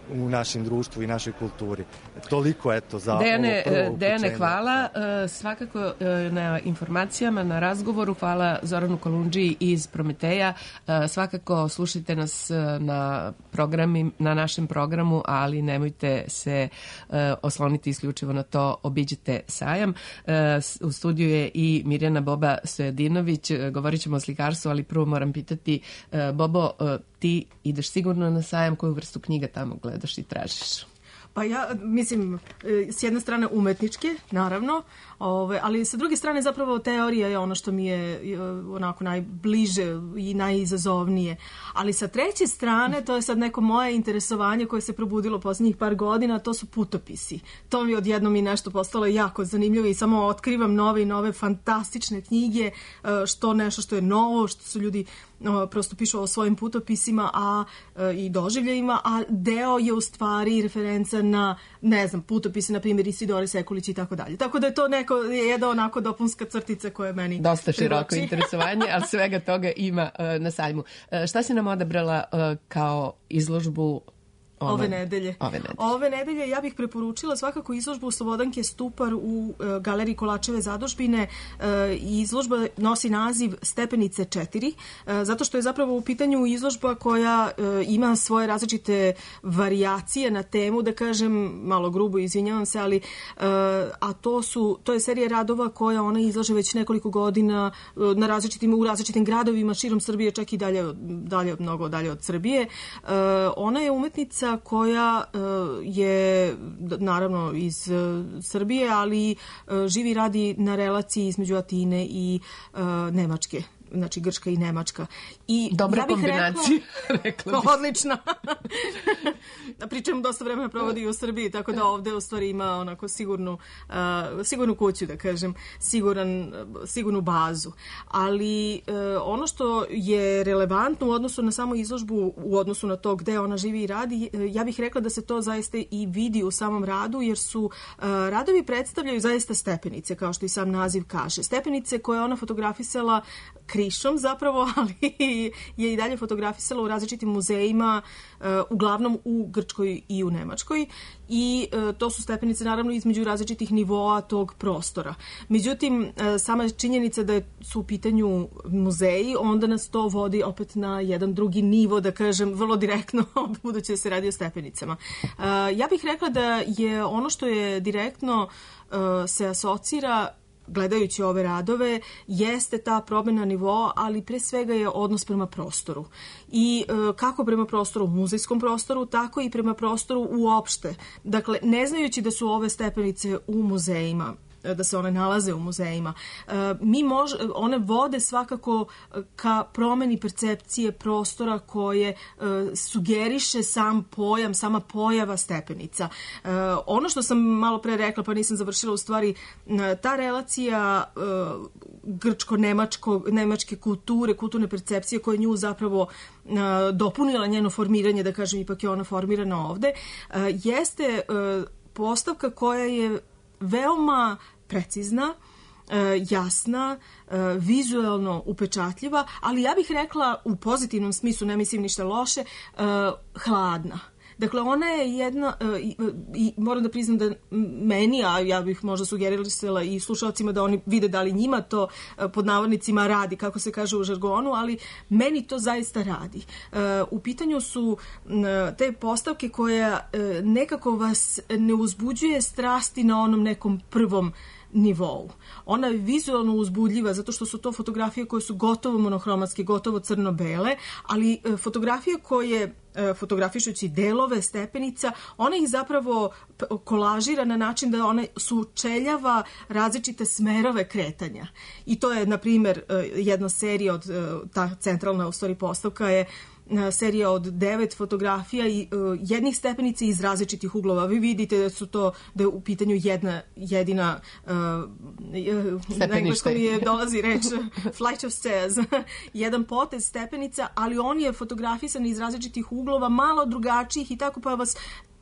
u našem društvu i našoj kulturi. Toliko, eto, za Dejane, ovo prvo Dejane, uključenje. hvala. E, svakako e, na informacijama, na razgovoru. Hvala Zoranu Kolundžiji iz Prometeja. E, svakako slušajte nas na, programi, na našem programu, ali nemojte se e, osloniti isključivo na to. Obiđite sajam. E, u studiju je i Mirjana Boba Stojadinović. E, govorit ćemo o slikarstvu, ali prvo moram pitati, e, Bobo, e, ti ideš sigurno na sajam, koju vrstu knjiga tamo gledaš i tražiš? Pa ja mislim, s jedne strane umetničke, naravno, ove, ali sa druge strane zapravo teorija je ono što mi je onako najbliže i najizazovnije. Ali sa treće strane, to je sad neko moje interesovanje koje se probudilo posljednjih par godina, to su putopisi. To mi odjednom i nešto postalo jako zanimljivo i samo otkrivam nove i nove fantastične knjige, što nešto što je novo, što su ljudi prosto pišu o svojim putopisima a, i doživljajima, a deo je u stvari referenca na, ne znam, putopise, na primjer Isidore Sekulić i tako dalje. Tako da je to neko, jedna onako dopunska crtica koja je meni dosta široko privlači. Interesovanje, ali svega toga ima uh, na sajmu. Uh, šta si nam odabrala uh, kao izložbu Ove, ove nedelje. Ove nedelje. Ove nedelje ja bih preporučila svakako izložbu Slobodanke Stupar u uh, galeriji Kolačeve zadužbine. Uh, izložba nosi naziv Stepenice četiri, uh, zato što je zapravo u pitanju izložba koja uh, ima svoje različite varijacije na temu, da kažem, malo grubo, izvinjavam se, ali uh, a to su, to je serija radova koja ona izlaže već nekoliko godina uh, na različitim, u različitim gradovima širom Srbije, čak i dalje, dalje mnogo dalje od Srbije. Uh, ona je umetnica koja uh, je naravno iz uh, Srbije, ali uh, živi i radi na relaciji između Atine i uh, Nemačke. Znači Grčka i Nemačka. I dobra ja bih kombinacija. Rekla, odlična. Pričam, dosta vremena provodi u Srbiji, tako da ovde u stvari ima onako sigurnu, uh, sigurnu kuću, da kažem, siguran, sigurnu bazu. Ali uh, ono što je relevantno u odnosu na samu izložbu, u odnosu na to gde ona živi i radi, ja bih rekla da se to zaista i vidi u samom radu, jer su uh, radovi predstavljaju zaista stepenice, kao što i sam naziv kaže. Stepenice koje ona fotografisala krišom zapravo, ali je i dalje fotografisala u različitim muzejima, uglavnom u Grčkoj i u Nemačkoj, i to su stepenice naravno između različitih nivoa tog prostora. Međutim, sama činjenica da su u pitanju muzeji, onda nas to vodi opet na jedan drugi nivo, da kažem, vrlo direktno, budući da se radi o stepenicama. Ja bih rekla da je ono što je direktno se asocira gledajući ove radove, jeste ta promjena nivoa, ali pre svega je odnos prema prostoru. I e, kako prema prostoru, muzejskom prostoru, tako i prema prostoru uopšte. Dakle, ne znajući da su ove stepenice u muzejima, da se one nalaze u muzejima, mi mož, one vode svakako ka promeni percepcije prostora koje sugeriše sam pojam, sama pojava stepenica. Ono što sam malo pre rekla, pa nisam završila, u stvari ta relacija grčko-nemačke kulture, kulturne percepcije koja nju zapravo dopunila njeno formiranje, da kažem, ipak je ona formirana ovde, jeste postavka koja je veoma precizna, jasna, vizuelno upečatljiva, ali ja bih rekla u pozitivnom smislu, ne mislim ništa loše, hladna. Dakle, ona je jedna, i, i moram da priznam da meni, a ja bih možda sugerisala i slušalcima da oni vide da li njima to pod navodnicima radi, kako se kaže u žargonu, ali meni to zaista radi. U pitanju su te postavke koja nekako vas ne uzbuđuje strasti na onom nekom prvom nivou. Ona je vizualno uzbudljiva zato što su to fotografije koje su gotovo monohromatske, gotovo crno-bele, ali fotografije koje fotografišući delove stepenica, ona ih zapravo kolažira na način da one sučeljava različite smerove kretanja. I to je, na primjer, jedna serija od, ta centralna u stvari postavka je serija od devet fotografija i uh, jednih stepenica iz različitih uglova. Vi vidite da su to, da je u pitanju jedna jedina uh, na engleskom je dolazi reč flight of stairs, jedan potez stepenica, ali on je fotografisan iz različitih uglova, malo drugačijih i tako, pa vas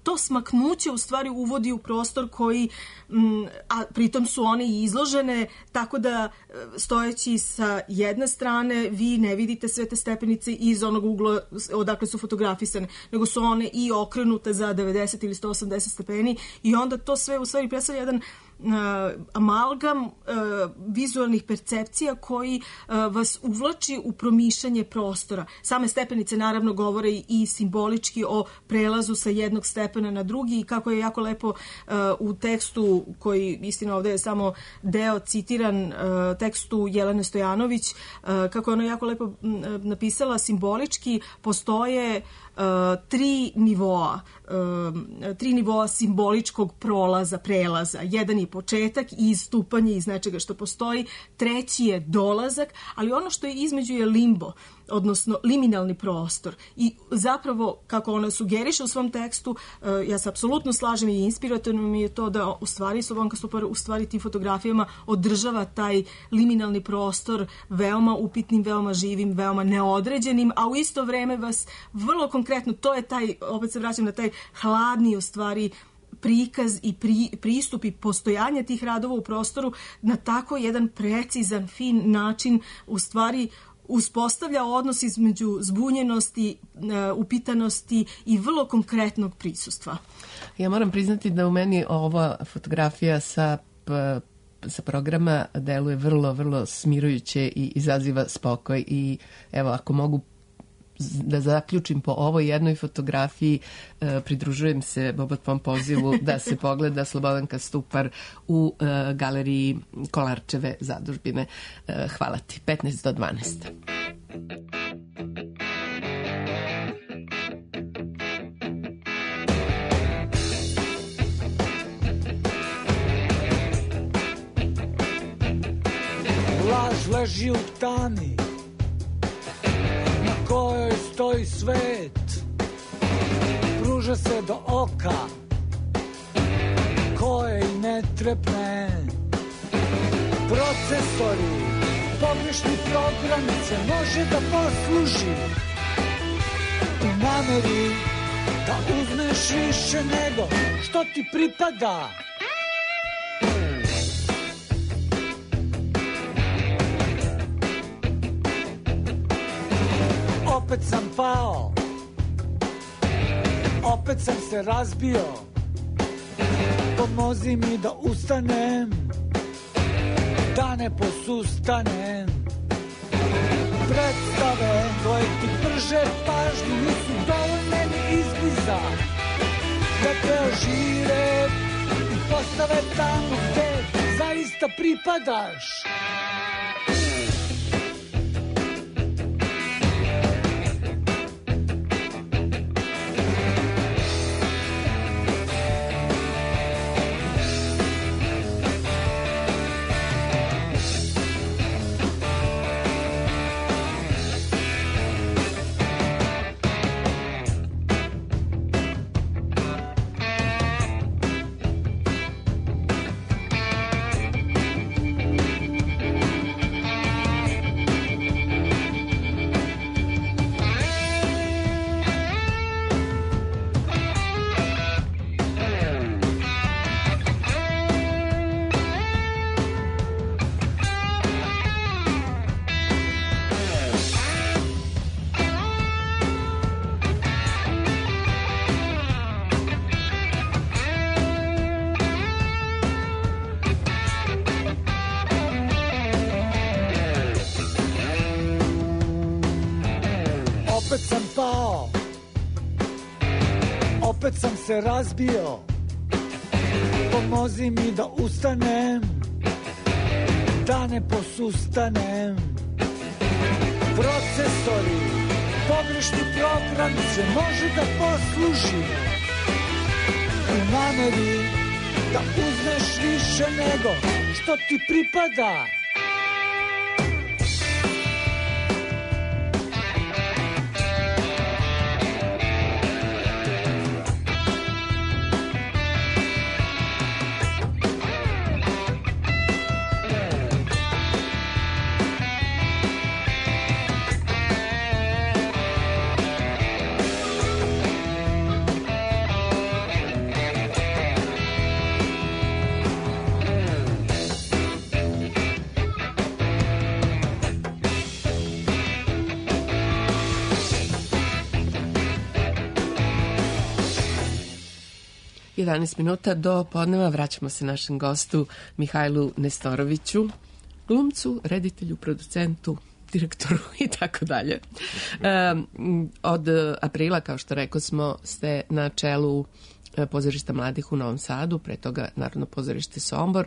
to smaknuće u stvari uvodi u prostor koji, m, a pritom su one i izložene, tako da stojeći sa jedne strane vi ne vidite sve te stepenice iz onog ugla odakle su fotografisane, nego su one i okrenute za devedeset ili sto osamdeset stepeni i onda to sve u stvari predstavlja jedan uh, amalgam uh, vizualnih percepcija koji uh, vas uvlači u promišljanje prostora. Same stepenice naravno govore i, i simbolički o prelazu sa jednog stepena na drugi i kako je jako lepo uh, u tekstu koji, istina ovde je samo deo citiran, uh, tekstu Jelene Stojanović, uh, kako je ona jako lepo uh, napisala, simbolički postoje Uh, tri nivoa, uh, tri nivoa simboličkog prolaza, prelaza. Jedan je početak i istupanje iz nečega što postoji, treći je dolazak, ali ono što je između je limbo, odnosno liminalni prostor. I zapravo, kako ona sugeriše u svom tekstu, uh, ja se apsolutno slažem i inspirativno mi je to da u stvari Slobodanka Stupar u stvari tim fotografijama održava taj liminalni prostor veoma upitnim, veoma živim, veoma neodređenim, a u isto vreme vas vrlo konkretno, to je taj, opet se vraćam na taj hladni u stvari prikaz i pri, pristup i postojanje tih radova u prostoru na tako jedan precizan, fin način u stvari uspostavlja odnos između zbunjenosti, upitanosti i vrlo konkretnog prisustva. Ja moram priznati da u meni ova fotografija sa sa programa deluje vrlo, vrlo smirujuće i izaziva spokoj i evo, ako mogu da zaključim po ovoj jednoj fotografiji, e, pridružujem se Bobotvom pozivu da se pogleda Slobodanka Stupar u e, galeriji Kolarčeve zadužbine. E, hvala ti. petnaest do dvanaest. Laž leži u tami na kojoj stoji svet, pruža se do oka koje i ne trepne. Procesori, pogrešni program se može da posluži u nameri da uzmeš više nego što ti pripada. Opet sam pao, opet sam se razbio, pomozi mi da ustanem, da ne posustanem. Predstave koje ti prže pažnju nisu dovoljne ni izbliza da te ožive i postave tamo gde zaista pripadaš. Opet sam se razbio, pomozi mi da ustanem, da ne posustanem. Procesori, pogrešni program se može da posluži u nameri da uzmeš više nego što ti pripada. jedanaest minuta do podneva vraćamo se našem gostu Mihajlu Nestoroviću, glumcu, reditelju, producentu, direktoru i tako dalje. Od aprila, kao što rekao smo, ste na čelu Pozorišta mladih u Novom Sadu, pre toga Narodno pozorište Sombor.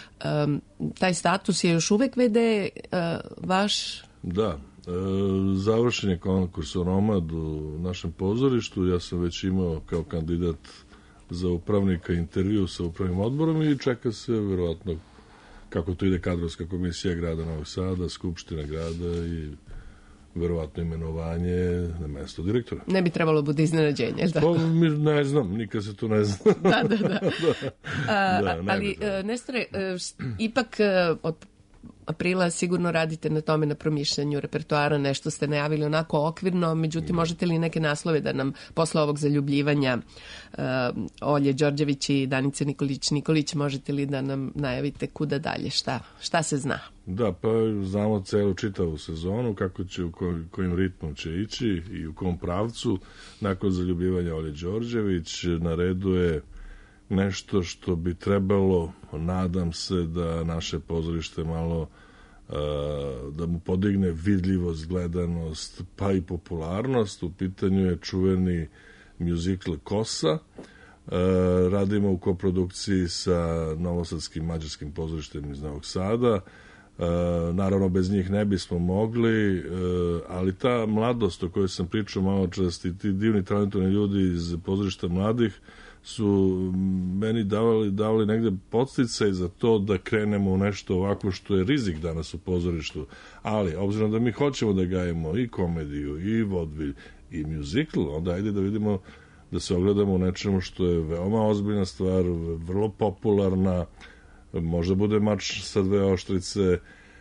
Taj status je još uvek vede vaš? Da, završen je konkurs Romad u našem pozorištu. Ja sam već imao kao kandidat za upravnika intervju sa upravnim odborom i čeka se verovatno kako to ide kadrovska komisija grada Novog Sada, skupština grada i verovatno imenovanje na mesto direktora. Ne bi trebalo bude iznenađenje, je li tako? Pa, mi ne znam, nikad se to ne zna. Da, da, da. da. A, da ne ali, Nestore, ipak od aprila sigurno radite na tome, na promišljanju repertoara, nešto ste najavili onako okvirno, međutim, možete li neke naslove da nam posle ovog zaljubljivanja uh, Olje Đorđević i Danice Nikolić-Nikolić, možete li da nam najavite kuda dalje, šta, šta se zna? Da, pa znamo celu čitavu sezonu, kako će, u koj, kojim ritmom će ići i u kom pravcu. Nakon zaljubljivanja Olje Đorđević na redu je nešto što bi trebalo, nadam se, da naše pozorište malo uh, da mu podigne vidljivost, gledanost, pa i popularnost. U pitanju je čuveni mjuzikl Kosa. Uh, radimo u koprodukciji sa Novosadskim mađarskim pozorištem iz Novog Sada. Uh, naravno, bez njih ne bismo mogli, uh, ali ta mladost o kojoj sam pričao malo čast i ti divni talentovni ljudi iz pozorišta mladih su meni davali, davali negde podsticaj za to da krenemo u nešto ovako što je rizik danas u pozorištu. Ali, obzirom da mi hoćemo da gajemo i komediju, i vodvilj, i mjuzikl, onda ajde da vidimo, da se ogledamo u nečemu što je veoma ozbiljna stvar, vrlo popularna, možda bude mač sa dve oštrice,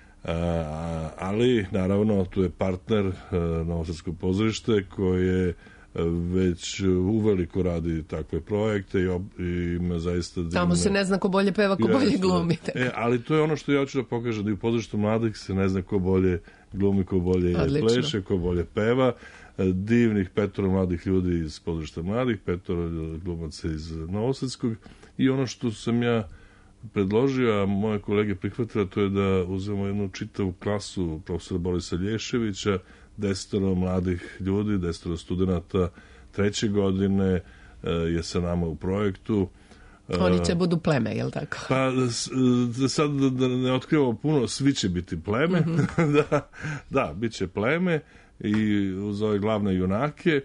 ali, naravno, tu je partner Novosadsko pozorište koje već uveliko radi takve projekte i, ob, i ima zaista divne... Tamo se ne zna ko bolje peva, ko bolje glumi. E, ali to je ono što ja hoću da pokažem, da i u pozorištu mladih se ne zna ko bolje glumi, ko bolje Odlično. pleše, ko bolje peva. Divnih petoro mladih ljudi iz pozorišta mladih, petoro glumaca iz Novosadskog i ono što sam ja predložio, a moje kolege prihvatile, to je da uzmemo jednu čitavu klasu profesora Borisa Lješevića, desetoro mladih ljudi, desetoro studenta treće godine je sa nama u projektu. Oni će budu pleme, je li tako? Pa sad da ne otkrivamo puno, svi će biti pleme. Mm-hmm. da, da, bit će pleme i uz ove glavne junake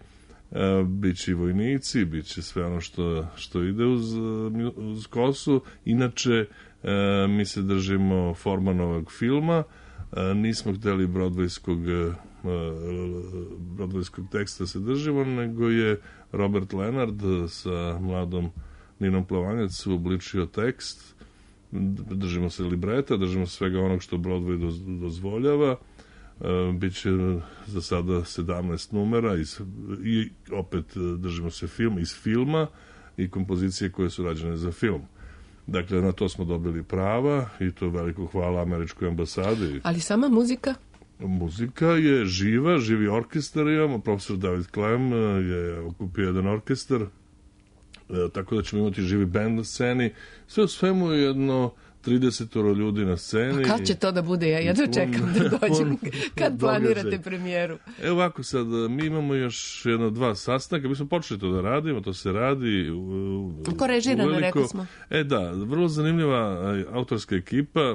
bit će i vojnici, bit će sve ono što, što ide uz, uz kosu. Inače, mi se držimo Formanovog filma, nismo hteli Broadwayskog Broadwayskog teksta se držimo, nego je Robert Leonard sa mladom Ninom Plavanjac uobličio tekst. Držimo se libreta, držimo se svega onog što Broadway dozvoljava. Biće za sada sedamnaest numera iz, i opet držimo se film iz filma i kompozicije koje su rađene za film. Dakle, na to smo dobili prava i to veliko hvala američkoj ambasadi. Ali sama muzika? Muzika je živa, živi orkestar imamo, profesor David Klem je okupio jedan orkestar, e, tako da ćemo imati živi band na sceni. Sve u svemu je jedno tridesetoro ljudi na sceni. Pa kad će to da bude? Ja jedno čekam da dođem. Kad planirate premijeru? Evo ovako sad, mi imamo još jedno dva sastanka, mi smo počeli to da radimo, to se radi. Ko režirano, rekao smo. E da, vrlo zanimljiva autorska ekipa.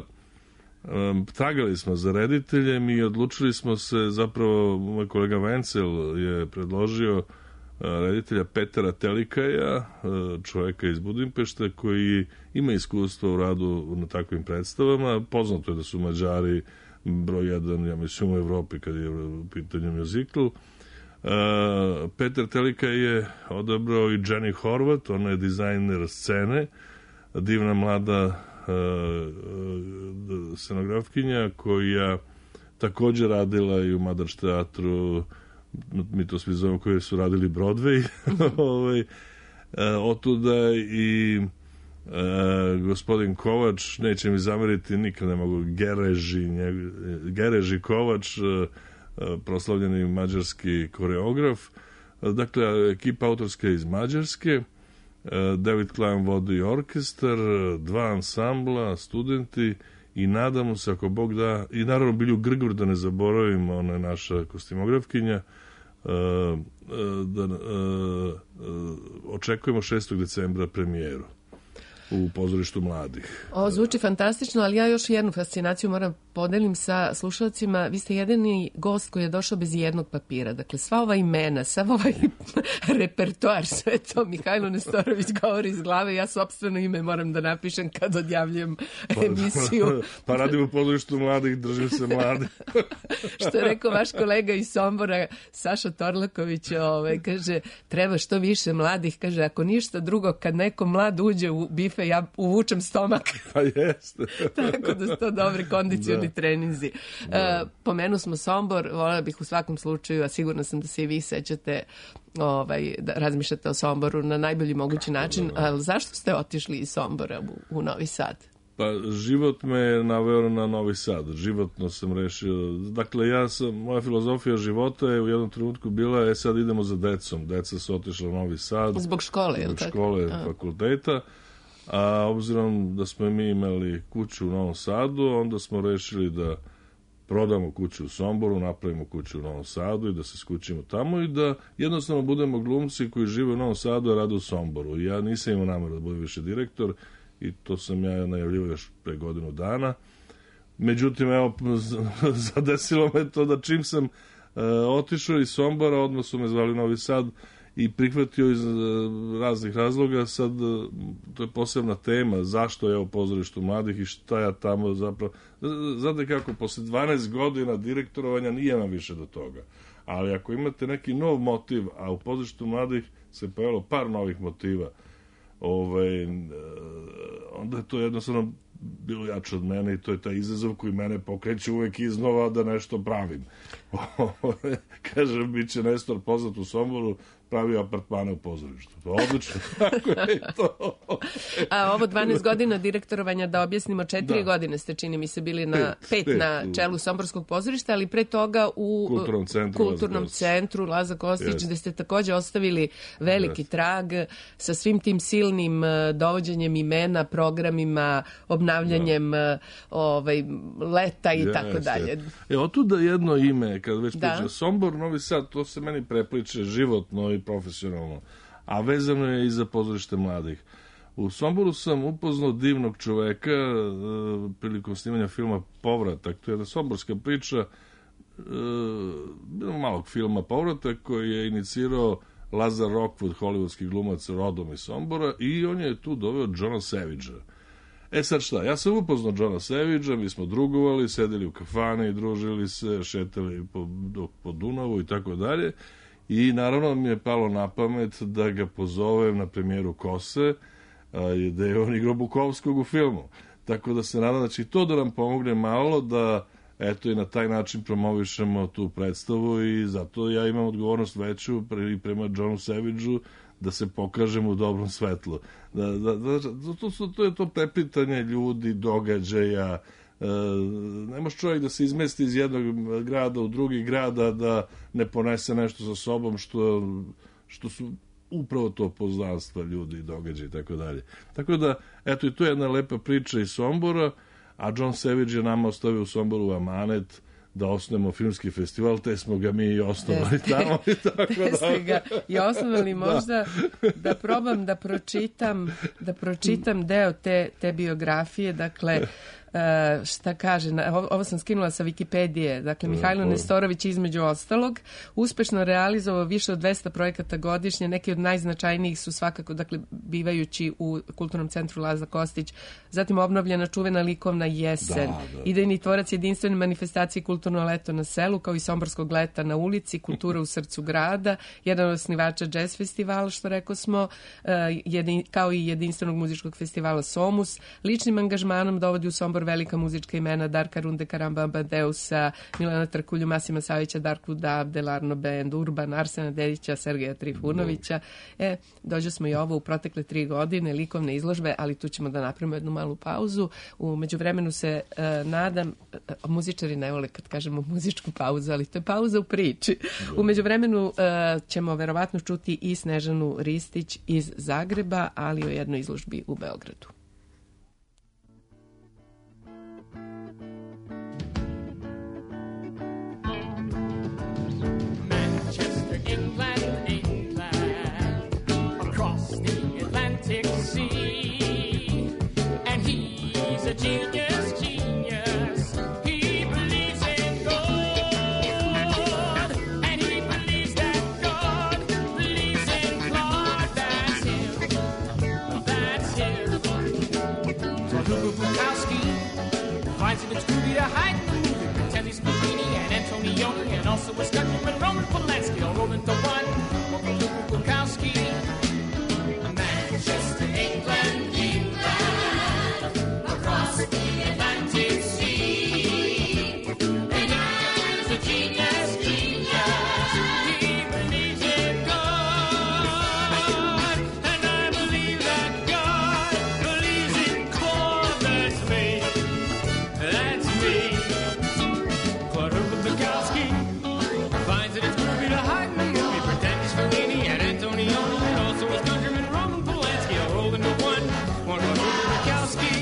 Um, tragali smo za rediteljem i odlučili smo se, zapravo moj kolega Vencel je predložio uh, reditelja Petera Telikaja, uh, čoveka iz Budimpešte koji ima iskustvo u radu na takvim predstavama. Poznato je da su Mađari broj jedan, ja mislim, u Evropi kad je u pitanju mjuziklu. Uh, Peter Telikaj je odabrao i Jenny Horvat, ona je dizajner scene, divna mlada scenografkinja koja također radila i u Madarš teatru, mi to svi zovemo, koji su radili Broadway. ovaj, otuda i e, gospodin Kovač, neće mi zameriti, nikad ne mogu, Gereži, Gereži Kovač, e, proslavljeni mađarski koreograf. Dakle, ekipa autorska iz Mađarske. David Klein vodi orkestar, dva ansambla, studenti i nadamo se, ako Bog da, i naravno Bilju Grgur, da ne zaboravimo, ona je naša kostimografkinja, da očekujemo šestog decembra premijeru u pozorištu mladih. O, zvuči fantastično, ali ja još jednu fascinaciju moram podelim sa slušalcima. Vi ste jedini gost koji je došao bez jednog papira. Dakle, sva ova imena, sav ovaj repertoar, sve to Mihajlo Nestorović govori iz glave. Ja sopstveno ime moram da napišem kad odjavljujem emisiju. Pa, pa radim u pozorištu mladih, držim se mladi. Što je rekao vaš kolega iz Sombora, Saša Torlaković, ovaj, kaže, treba što više mladih. Kaže, ako ništa drugo, kad neko mlad uđe u bife, ja uvučem stomak. Pa jeste. Tako da su to dobri kondicioni treninzi. Uh, pomenu smo Sombor, voljela bih u svakom slučaju, a sigurno sam da se i vi sećate, ovaj, da razmišljate o Somboru na najbolji mogući način, ali zašto ste otišli iz Sombora u, u Novi Sad? Pa život me je naveo na Novi Sad. Životno sam rešio. Dakle, ja sam, moja filozofija života je u jednom trenutku bila, e sad idemo za decom. Deca su otišla u Novi Sad. Zbog škole, je li tako? Zbog škole, a. fakulteta. A obzirom da smo mi imali kuću u Novom Sadu, onda smo rešili da prodamo kuću u Somboru, napravimo kuću u Novom Sadu i da se skućimo tamo i da jednostavno budemo glumci koji žive u Novom Sadu, a rade u Somboru. Ja nisam imao nameru da budem više direktor i to sam ja najavljivao još pre godinu dana. Međutim, evo, zadesilo me to da čim sam uh, otišao iz Sombora, odmah su me zvali u Novi Sad i prihvatio iz raznih razloga. Sad, to je posebna tema, zašto je u pozorištu mladih i šta ja tamo zapravo... Znate kako, posle dvanaest godina direktorovanja nije vam više do toga. Ali ako imate neki nov motiv, a u pozorištu mladih se pojavilo par novih motiva, ovaj, onda je to jednostavno bilo jače od mene i to je taj izazov koji mene pokreće uvek iznova da nešto pravim. Kažem, bit će Nestor poznat u Somboru, pravio apartmane u pozorištu. Odlično, tako je to. A ovo dvanaest godina direktorovanja, da objasnimo, četiri da. godine ste, čini mi se, bili na pet, pet, pet na čelu Somborskog pozorišta, ali pre toga u Kulturnom centru, kulturnom Laza, centru Laza Kostić, yes. gde ste takođe ostavili veliki yes. trag sa svim tim silnim dovođenjem imena, programima, obnavljanjem da. ovaj, leta i yes, tako dalje. E, otuda jedno ime, kad već da. priča, Sombor, Novi Sad, to se meni prepliče životno i profesionalno, a vezano je i za pozorište mladih. U Somboru sam upoznao divnog čoveka e, prilikom snimanja filma Povratak. To je jedna somborska priča, e, malog filma Povratak, koji je inicirao Lazar Rockwood, hollywoodski glumac rodom iz Sombora, i on je tu doveo Johna Savagea. E sad šta, ja sam upoznao Johna Savagea, mi smo drugovali, sedeli u kafani, družili se, šetali po, po Dunavu i tako dalje. I naravno mi je palo na pamet da ga pozovem na premijeru Kose, da je on igrao Bukovskog u filmu. Tako da se nadam da će to da nam pomogne malo da eto i na taj način promovišemo tu predstavu i zato ja imam odgovornost veću i prema Johnu Savageu da se pokažemo u dobrom svetlu. Da, da, da, to, su, to je to preplitanje ljudi, događaja. E, ne može čovjek da se izmesti iz jednog grada u drugi grada da ne ponese nešto sa sobom što, što su upravo to poznanstva ljudi, događaja i tako dalje. Tako da, eto, i to je jedna lepa priča iz Sombora, a John Savage je nama ostavio u Somboru amanet da osnovimo filmski festival, te smo ga mi i osnovali tamo i tako da. Ste ga i osnovali možda da. da probam da pročitam, da pročitam deo te, te biografije, dakle, Uh, šta kaže, ovo, ovo sam skinula sa Wikipedije, dakle Mihajlo Nestorović između ostalog uspešno realizovao više od dvesta projekata godišnje, neki od najznačajnijih su svakako, dakle, bivajući u Kulturnom centru Laza Kostić, zatim obnovljena čuvena likovna Jesen, da, da. idejni tvorac jedinstvene manifestacije Kulturno leto na selu, kao i Somborskog leta na ulici, Kultura u srcu grada, jedan od osnivača jazz festivala, što rekao smo, uh, jedin, kao i jedinstvenog muzičkog festivala Somus, ličnim angažmanom dovodi u Sombor izbor velika muzička imena Darka Runde, Karamba Amadeusa, Milana Trkulju, Masima Savića, Darku Dabdel, Arno Band, Urban, Arsena Dedića, Sergeja Trifunovića. E, dođe smo i ovo u protekle tri godine, likovne izložbe, ali tu ćemo da napravimo jednu malu pauzu. U međuvremenu se e, nadam, e, muzičari ne vole kad kažemo muzičku pauzu, ali to je pauza u priči. U međuvremenu e, ćemo verovatno čuti i Snežanu Ristić iz Zagreba, ali o jednoj izložbi u Beogradu. Manchester, England, England, across the Atlantic Sea, and he's a genius, genius. He believes in God, and he believes that God believes in Claude. That's him, that's him. So Hugo Bukowski finds it it's groovy to hide in the movie. Pretend he's Fellini and Antonioni, and also a Scotchman, Roman Polanski, all rolled into one. Welcome to Bukowski. Manchester, England, England, across the Atlantic Sea. And he's a genius, genius. He believes in God, and I believe that God believes in Claude. That's me, that's me. Claude Bukowski finds that it's groovy to hide in the movie. Pretend he's Fellini and Antonioni, and also his countryman Roman Polanski, all rolled into one. One Claude Bukowski.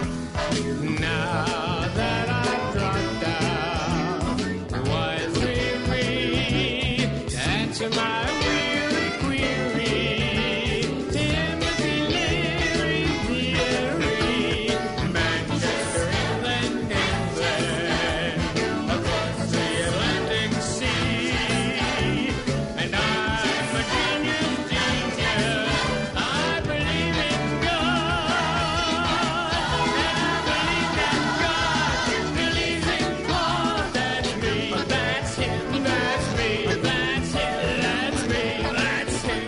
Now that I've dropped down, wisely read, answer my weary query. Timothy Leary, Leary, Manchester, England, England, across the Atlantic Sea. And I'm a genius, genius. I believe in God, and I believe that God believes in Claude. That's me, that's him, that's me, that's him, that's me, that's him.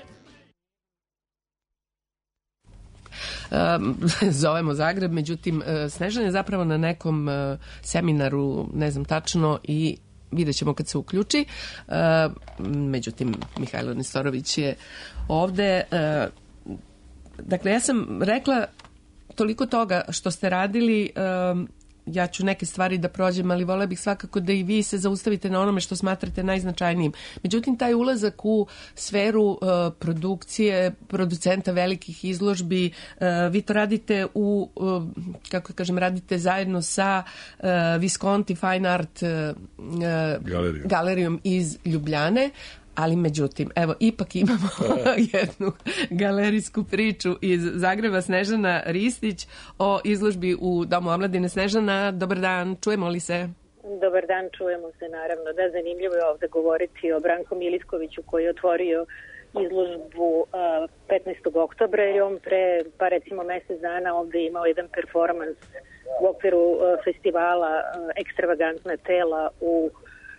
Um, zovemo Zagreb, međutim uh, Snežana je zapravo na nekom uh, seminaru, ne znam tačno, i vidjet ćemo kad se uključi. Uh, međutim, Mihajlo Nestorović je ovde. Uh, dakle, ja sam rekla toliko toga što ste radili, um, ja ću neke stvari da prođem, ali volela bih svakako da i vi se zaustavite na onome što smatrate najznačajnijim. Međutim, taj ulazak u sferu uh, produkcije, producenta velikih izložbi, uh, vi to radite u, uh, kako kažem, radite zajedno sa uh, Visconti Fine Art uh, Galerijom. galerijom iz Ljubljane. Ali međutim, evo, ipak imamo jednu galerijsku priču iz Zagreba, Snežana Ristić o izložbi u Domu omladine. Snežana, dobar dan, čujemo li se? Dobar dan, čujemo se naravno. Da, zanimljivo je ovde govoriti o Branku Miliskoviću koji je otvorio izložbu uh, petnaestog oktobra, jer je on pre, pa recimo mesec dana ovde imao jedan performans u okviru uh, festivala uh, Ekstravagantna tela u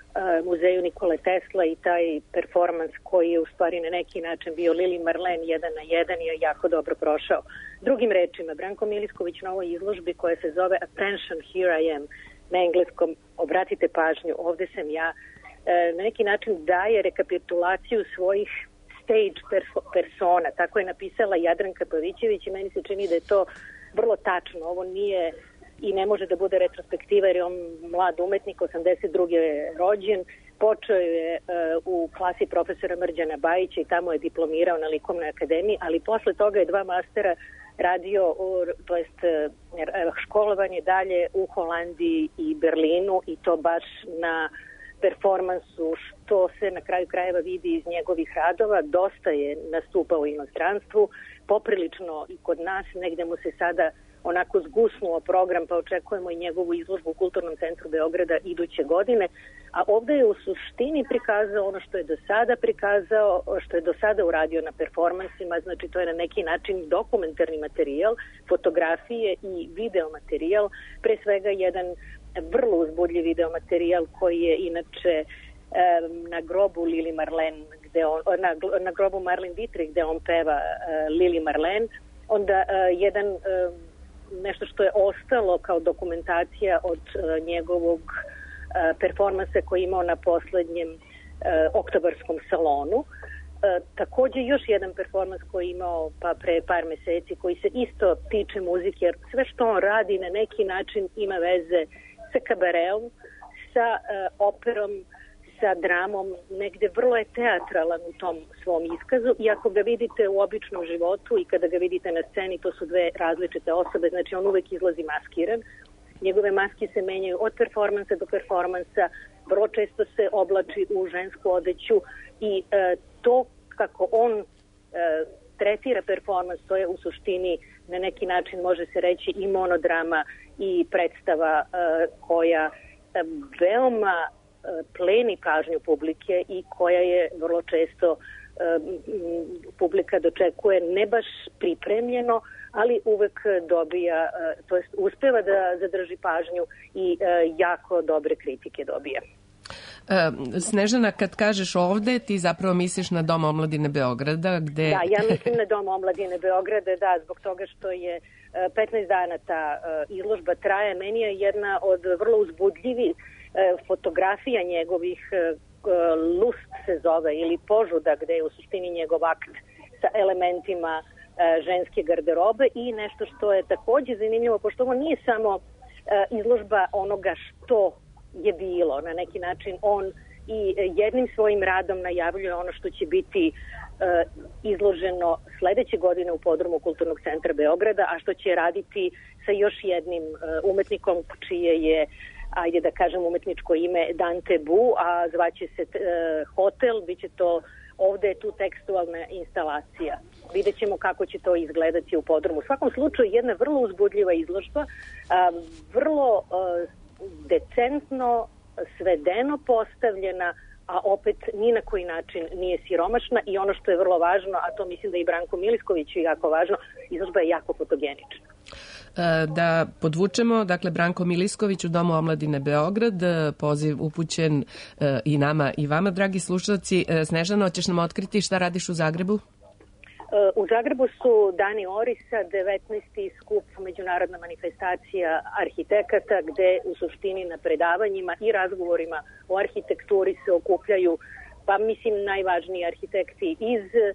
muzeju Nikole Tesla, i taj performans koji je u stvari na neki način bio Lili Marlen jedan na jedan je jako dobro prošao. Drugim rečima, Branko Milisković na ovoj izložbi koja se zove Attention, Here I Am, na engleskom, obratite pažnju, ovde sam ja, na neki način daje rekapitulaciju svojih stage persona, tako je napisala Jadranka Pavićević, i meni se čini da je to vrlo tačno. Ovo nije i ne može da bude retrospektiva, jer je on mlad umetnik, osamdeset druge je rođen, počeo je uh, u klasi profesora Mrđana Bajića i tamo je diplomirao na Likovnoj akademiji, ali posle toga je dva mastera radio, u, to jest uh, školovanje dalje u Holandiji i Berlinu, i to baš na performansu, što se na kraju krajeva vidi iz njegovih radova. Dosta je nastupao u inostranstvu, poprilično i kod nas, negde mu se sada onako zgusnuo program, pa očekujemo i njegovu izložbu u Kulturnom centru Beograda iduće godine. A ovde je u suštini prikazao ono što je do sada prikazao, što je do sada uradio na performansima, znači to je na neki način dokumentarni materijal, fotografije i video materijal, pre svega jedan vrlo uzbudljiv video materijal koji je inače um, na grobu Lili Marlen, gde on, na, na grobu Marlene Dietrich gde on peva uh, Lili Marlen, onda uh, jedan um, nešto što je ostalo kao dokumentacija od uh, njegovog uh, performansa koji je imao na poslednjem uh, oktobarskom salonu. Uh, takođe još jedan performans koji je imao pa pre par meseci koji se isto tiče muzike, jer sve što on radi na neki način ima veze sa kabareom, sa uh, operom, sa dramom, negde vrlo je teatralan u tom svom iskazu i ako ga vidite u običnom životu i kada ga vidite na sceni, to su dve različite osobe, znači on uvek izlazi maskiran. Njegove maske se menjaju od performansa do performansa, vrlo često se oblači u žensku odeću i e, to kako on e, tretira performans, to je u suštini na neki način može se reći i monodrama i predstava e, koja e, veoma pleni pažnju publike i koja je vrlo često publika dočekuje ne baš pripremljeno, ali uvek dobija, to jest uspeva da zadrži pažnju i jako dobre kritike dobija. Snežana, kad kažeš ovde, ti zapravo misliš na Dom omladine Beograda, gde... Da, ja mislim na Dom omladine Beograda, da, zbog toga što je petnaest dana ta izložba traje. Meni je jedna od vrlo uzbudljivih fotografija njegovih, Lust se zove, ili Požuda, gde je u suštini njegov akt sa elementima ženske garderobe i nešto što je takođe zanimljivo, pošto ovo nije samo izložba onoga što je bilo. Na neki način on i jednim svojim radom najavljuje ono što će biti izloženo sledeće godine u podrumu Kulturnog centra Beograda, a što će raditi sa još jednim umetnikom čije je, ajde da kažem, umetničko ime Dante Bu, a zvaće se uh, Hotel, bit će to, ovde je tu tekstualna instalacija. Vidjet ćemo kako će to izgledati u podrumu. U svakom slučaju jedna vrlo uzbudljiva izložba, uh, vrlo uh, decentno, svedeno postavljena, a opet ni na koji način nije siromašna i ono što je vrlo važno, a to mislim da i Branko Miliskoviću je jako važno, izložba je jako fotogenična. Da podvučemo, dakle, Branko Milisković u Domu omladine Beograd, poziv upućen i nama i vama, dragi slušalci. Snežano, hoćeš nam otkriti šta radiš u Zagrebu? U Zagrebu su Dani Orisa, devetnaesti skup, međunarodna manifestacija arhitekata, gde u suštini na predavanjima i razgovorima o arhitekturi se okupljaju, pa mislim, najvažniji arhitekti iz e,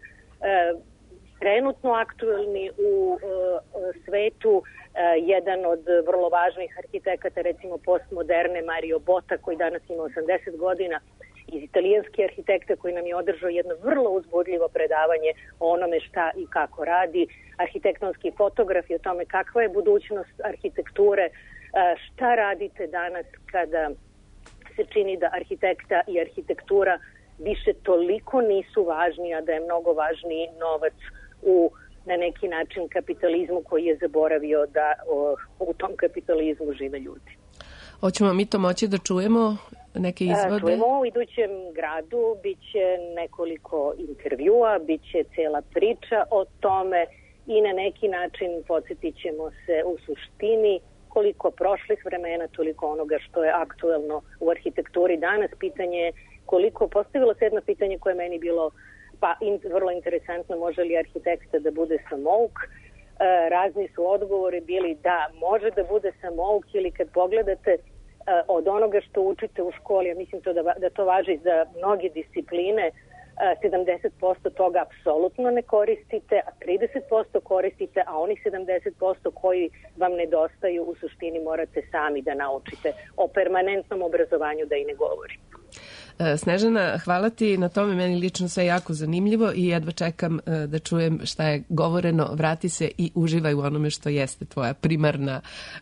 trenutno aktuelni u e, svetu. E, jedan od vrlo važnih arhitekata, recimo postmoderne, Mario Botta, koji danas ima osamdeset godina, iz italijanske arhitekte koji nam je održao jedno vrlo uzbudljivo predavanje o onome šta i kako radi, arhitektonski fotograf i o tome kakva je budućnost arhitekture, šta radite danas kada se čini da arhitekta i arhitektura više toliko nisu važni, a da je mnogo važniji novac u na neki način kapitalizmu koji je zaboravio da o, u tom kapitalizmu žive ljudi. Hoćemo mi to moći da čujemo neke izvode? Čujemo u idućem gradu, bit će nekoliko intervjua, bit će cela priča o tome i na neki način podsjetit ćemo se u suštini koliko prošlih vremena, toliko onoga što je aktuelno u arhitekturi danas. Pitanje je koliko, postavilo se jedno pitanje koje je meni bilo pa in, vrlo interesantno, može li arhitekta da bude samouk? E, razni su odgovori bili da može da bude samouk ili kad pogledate od onoga što učite u školi, ja mislim to da, da to važi za mnoge discipline, sedamdeset posto toga apsolutno ne koristite, a trideset posto koristite, a onih sedamdeset posto koji vam nedostaju u suštini morate sami da naučite. O permanentnom obrazovanju da i ne govorim. Snežana, hvala ti na tome, meni lično sve jako zanimljivo i jedva čekam da čujem šta je govoreno. Vrati se i uživaj u onome što jeste tvoja primarna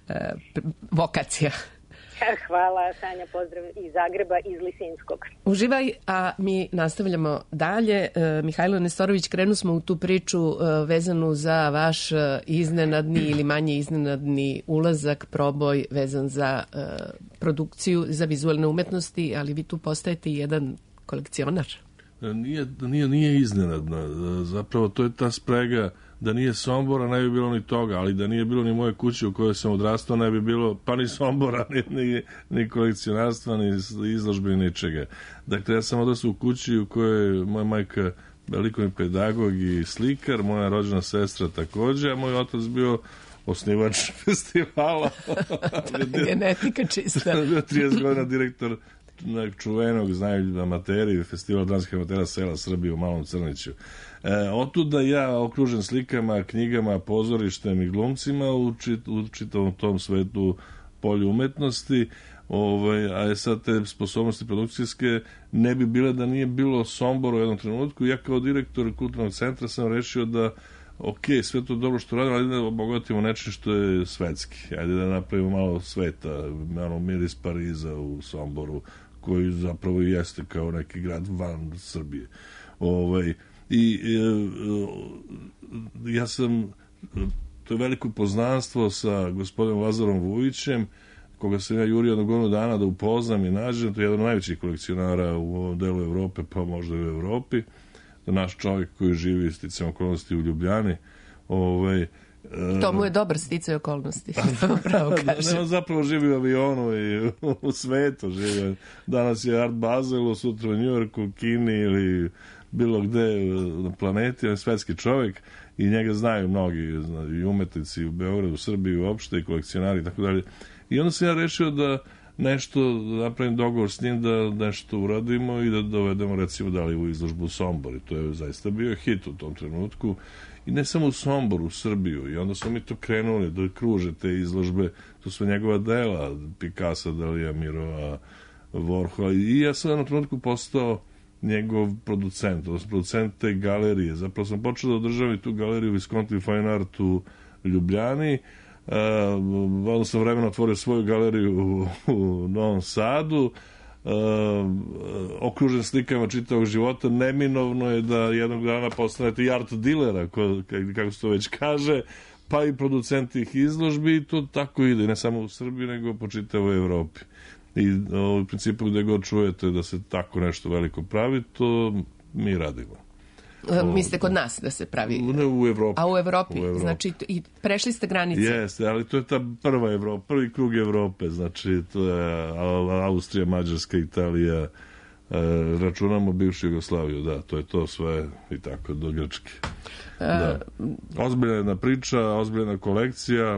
vokacija. Hvala, Sanja, pozdrav iz Zagreba, iz Lisinskog. Uživaj, a mi nastavljamo dalje. E, Mihajlo Nestorović, krenu smo u tu priču e, vezanu za vaš e, iznenadni ili manje iznenadni ulazak, proboj vezan za e, produkciju, za vizualne umetnosti, ali vi tu postajete jedan kolekcionar. Nije, nije, nije iznenadno. Zapravo to je ta sprega. Da nije Sombora, ne bi bilo ni toga, ali da nije bilo ni moje kuće u kojoj sam odrastao, ne bi bilo pa ni Sombora, ni, ni, ni kolekcionarstva, ni izložbe, ni ničega. Dakle, ja sam odrastao u kući u kojoj je moja majka likovni pedagog i slikar, moja rođena sestra takođe, a moj otac bio osnivač festivala. Genetika čista. Bio trideset godina direktor čuvenog, znaju amateri, festival dramskih amatera sela Srbije u Malom Crniću. E, otuda ja okružen slikama, knjigama, pozorištem i glumcima u, čit, u čitavom tom svetu polju umetnosti, ovaj, a je sad te sposobnosti produkcijske ne bi bile da nije bilo Sombor u jednom trenutku. Ja kao direktor kulturnog centra sam rešio da ok, sve to dobro što radimo, ali da obogatimo nečim što je svetski. Ajde da napravimo malo sveta, malo miris Pariza u Somboru, koji zapravo jeste kao neki grad van Srbije. Ovaj, I e, ja sam, to je veliko poznanstvo sa gospodinom Lazarom Vujićem, koga sam ja jurio jednog godinu dana da upoznam i nađem. To je jedan od najvećih kolekcionara u ovom delu Evrope, pa možda i u Evropi. To je naš čovjek koji živi sticam okolnosti u Ljubljani. Ovaj, to mu je dobar sticaj okolnosti. Pravo kažem. On zapravo živi u avionu i u svetu živi. Danas je Art Baselu, sutra u Njujorku, Kini ili bilo gde na planeti. On je svetski čovjek i njega znaju mnogi, znaju, i umetnici u Beogradu, u Srbiji uopšte, i kolekcionari i tako dalje. I onda sam ja rešio da nešto, da napravim dogovor s njim, da nešto uradimo i da dovedemo, recimo, da li u izložbu u Sombor. I to je zaista bio hit u tom trenutku. I ne samo u Somboru, u Srbiju. I onda smo mi to krenuli da kruže te izložbe. To su njegova dela, Picasso, Dalija, Mirova, Warhola. I ja sam u jednom trenutku postao njegov producent, odnosno producent te galerije. Zapravo sam počeo da održavam i tu galeriju Visconti Fine Art u Ljubljani. Uh, onda sam vremena otvorio svoju galeriju u, u Novom Sadu. Uh, okružen slikama čitavog života. Neminovno je da jednog dana postanete i art dilera, ko, kako se to već kaže, pa i producent tih izložbi. I to tako ide, ne samo u Srbiji, nego po čitavoj Evropi. I u principu gde god čujete da se tako nešto veliko pravi, to mi radimo. Mislite kod nas da se pravi? Ne, u Evropi. A u Evropi, u Evropi. Znači i prešli ste granice? Jeste, ali to je ta prva Evropa, prvi krug Evrope, znači to je Austrija, Mađarska, Italija, e, računamo bivšu Jugoslaviju, da, to je to sve i tako do Grčke. Da. Ozbiljna priča, ozbiljna kolekcija,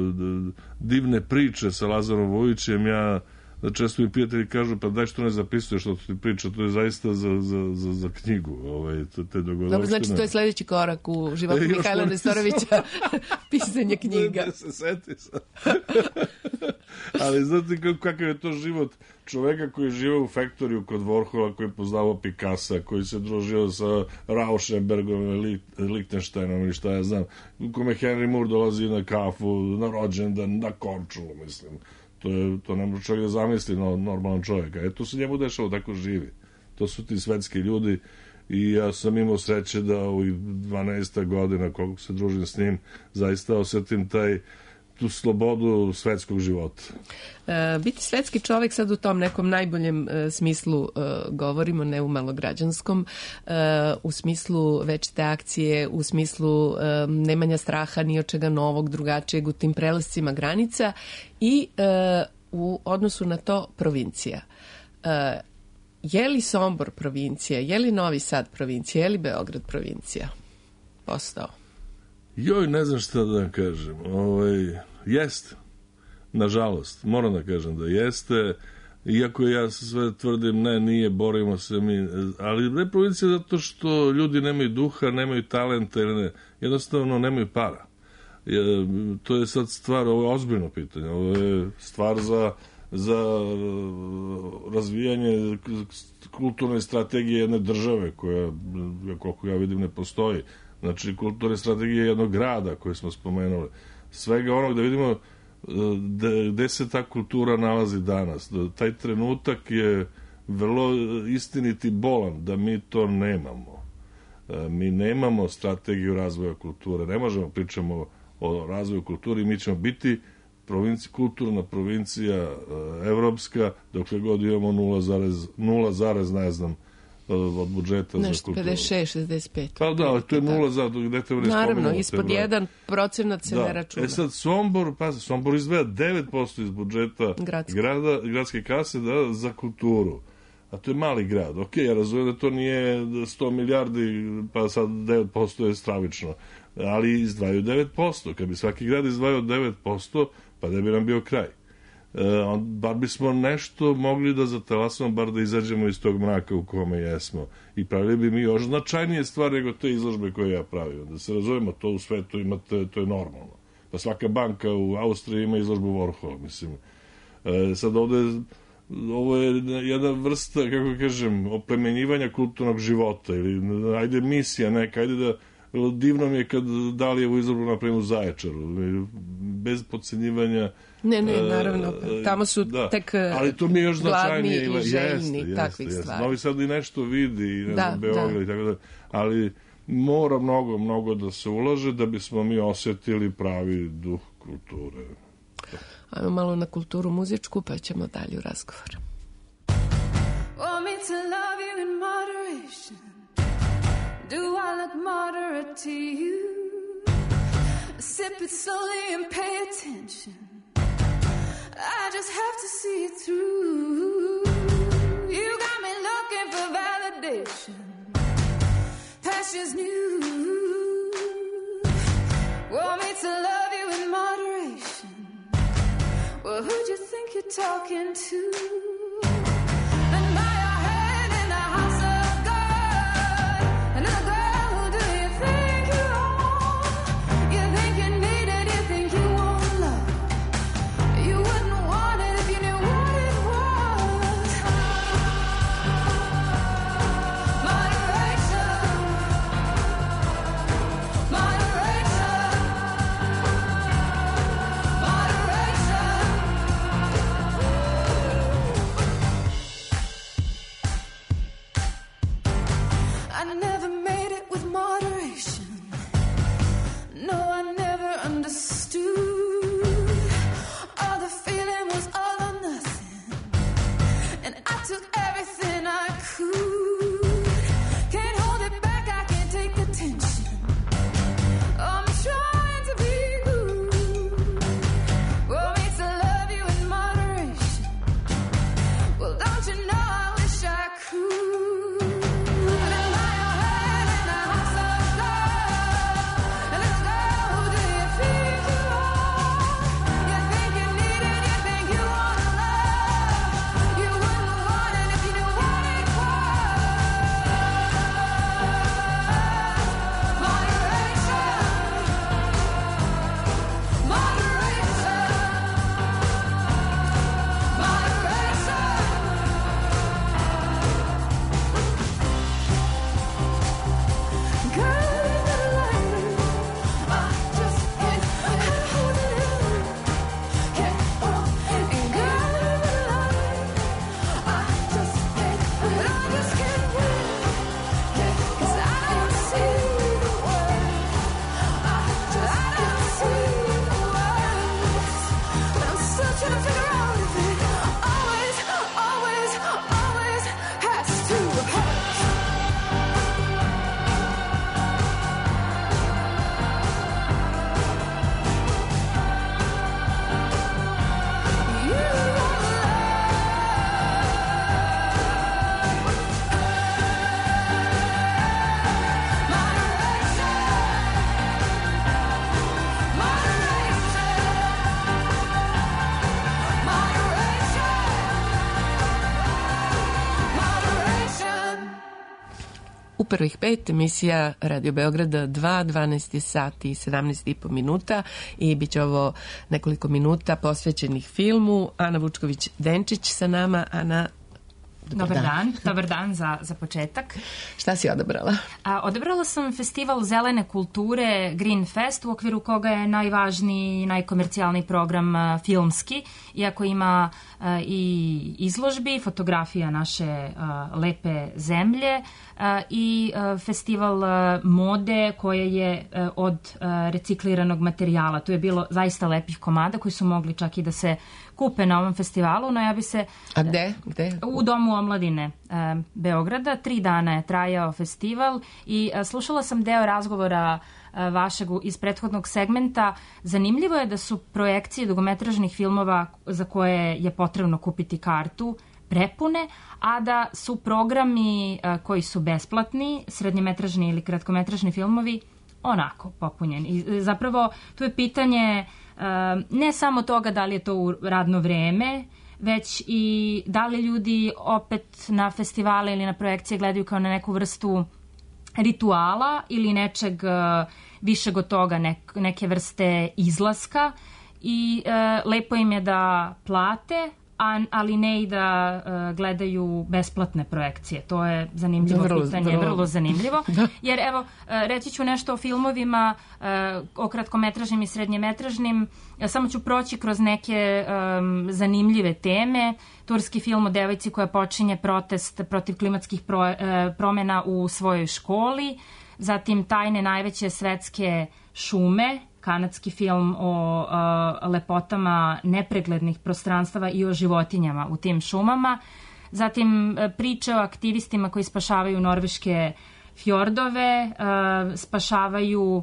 divne priče sa Lazarom Vujićem. Ja da često mi prijatelji kažu, pa daj što ne zapisuješ što ti priča, to je zaista za, za, za, za knjigu. Ovaj, te dogodovštine. Dobro, znači to je sledeći korak u životu e, Mihajla Nestorovića, pisanje knjiga. Da se seti sad. Ali znate kakav je to život čoveka koji žive u Faktoriju kod Warhola, koji je poznavao Picassa, koji se družio sa Rauschenbergom, Lichtensteinom ili šta ja znam, kome Henry Moore dolazi na kafu, na rođendan, na Korčulu, mislim. To, je, to ne može čovjek da zamisli no, normalan čovjek. A eto se njemu dešava, tako živi. To su ti svetski ljudi i ja sam imao sreće da u dvanaesta godina koliko se družim s njim zaista osetim taj tu slobodu svetskog života. E, biti svetski čovjek sad u tom nekom najboljem e, smislu e, govorimo, ne u malograđanskom, e, u smislu večite akcije, u smislu e, nemanja straha ni od čega novog, drugačijeg u tim prelascima granica i e, u odnosu na to provincija. E, je li Sombor provincija, je li Novi Sad provincija, je li Beograd provincija postao? Joj, ne znam šta da kažem. Ovaj, jeste. Nažalost. Moram da kažem da jeste. Iako ja sve tvrdim, ne, nije, borimo se mi. Ali ne provincija zato što ljudi nemaju duha, nemaju talenta, ne, jednostavno nemaju para. Je, to je sad stvar, ovo je ozbiljno pitanje. Ovo je stvar za, za razvijanje kulturne strategije jedne države koja, koliko ja vidim, ne postoji. Znači, kulturne strategije jednog grada koje smo spomenuli. Svega onog da vidimo gde se ta kultura nalazi danas. Taj trenutak je vrlo istiniti bolan da mi to nemamo. Mi nemamo strategiju razvoja kulture. Ne možemo pričamo o razvoju kulture i mi ćemo biti provinci, kulturna provincija evropska dokle god imamo nula, ne znam, od budžeta nešto, za kulturu. pedeset šest šezdeset pet Pa da, ali to je nula za, gde te ne naravno, ispod jedan procenat se da. ne računa. E sad, Sombor, pa Sombor izveja devet posto iz budžeta Gradske. grada, gradske kase da, za kulturu. a to je mali grad. Ok, ja razumijem da to nije sto milijardi, pa sad devet posto je stravično, ali izdvajaju devet posto. Kad bi svaki grad izdvajao devet posto, pa da bi nam bio kraj. E, on, bar bismo nešto mogli da zatalasamo, bar da izađemo iz tog mraka u kome jesmo. I pravili bi mi još značajnije stvari nego te izložbe koje ja pravio. Da se razumemo, to u svetu imate, to je normalno. Pa svaka banka u Austriji ima izložbu Warhol, mislim. E, sad ovde, ovo je jedna vrsta, kako kažem, oplemenjivanja kulturnog života, ili ajde misija neka, ajde da, divno mi je kad Dalijevu izložbu napravim u Zaječaru, bez podcenjivanja. Ne, ne, naravno, tamo su da, tek ali to mi je još gladni značajnije, i željni jeste, takvih jeste, stvari. Novi Sad i nešto vidi, i ne Da, znam, Beograd da. i tako da, ali mora mnogo, mnogo da se ulaže da bismo mi osjetili pravi duh kulture. Ajmo malo na kulturu muzičku, pa ćemo dalje u razgovor. Want me to love you in moderation? Do I look moderate to you? Sip it slowly and pay attention. I just have to see it through. You got me looking for validation. Pastures new. Want me to love you in moderation? Well, who'd you think you're talking to? And by your hand in the house of God. And little girl, who do you think you are? You think you need it, you think you want love. You wouldn't want it if you knew what it was. Moderation. Moderation. Moderation. I never made it with moderation. No, I never understood. All the feeling was all or nothing, and I took everything I could. Can't hold it back, I can't take the tension. I'm trying to be good. Want me to love you in moderation? Well, don't you know I wish I could. And I lie your head in the house of God. And little girl, who do you think you are? You think you need it, you think you want love. You wouldn't want it if you knew what it was. Moderation. Moderation. Trying to figure out if it always, always, always has to hurt. U prvih pet emisija Radio Beograda dva, dvanaest sati i sedamnaest i po minuta i bit će ovo nekoliko minuta posvećenih filmu. Ana Vučković-Denčić sa nama. Ana, Dobar dan. dan. Dobar dan za, za početak. Šta si odabrala? A, odabrala sam festival zelene kulture Green Fest, u okviru koga je najvažniji i najkomercijalniji program a, filmski, iako ima a, i izložbi, fotografija naše a, lepe zemlje a, i a, festival a, mode koje je a, od a, recikliranog materijala. Tu je bilo zaista lepih komada koji su mogli čak i da se kupe na ovom festivalu, no ja bi se... A gde? gde? U Domu omladine e, Beograda. Tri dana je trajao festival i e, slušala sam deo razgovora e, vašeg iz prethodnog segmenta. Zanimljivo je da su projekcije dugometražnih filmova za koje je potrebno kupiti kartu prepune, a da su programi uh, koji su besplatni, srednjemetražni ili kratkometražni filmovi, onako popunjeni. I zapravo tu je pitanje uh, ne samo toga da li je to u radno vreme, već i da li ljudi opet na festivale ili na projekcije gledaju kao na neku vrstu rituala ili nečeg uh, višeg od toga, nek, neke vrste izlaska i uh, lepo im je da plate, a, ali ne i da uh, gledaju besplatne projekcije. To je zanimljivo vrlo, pitanje, vrlo, vrlo zanimljivo. Jer evo, uh, reći ću nešto o filmovima, uh, o kratkometražnim i srednjemetražnim. Ja samo ću proći kroz neke um, zanimljive teme. Turski film o devojci koja počinje protest protiv klimatskih pro, uh, promjena u svojoj školi. Zatim Tajne najveće svetske šume, kanadski film o uh, lepotama nepreglednih prostranstava i o životinjama u tim šumama. Zatim uh, priče o aktivistima koji spašavaju norveške fjordove, uh, spašavaju uh,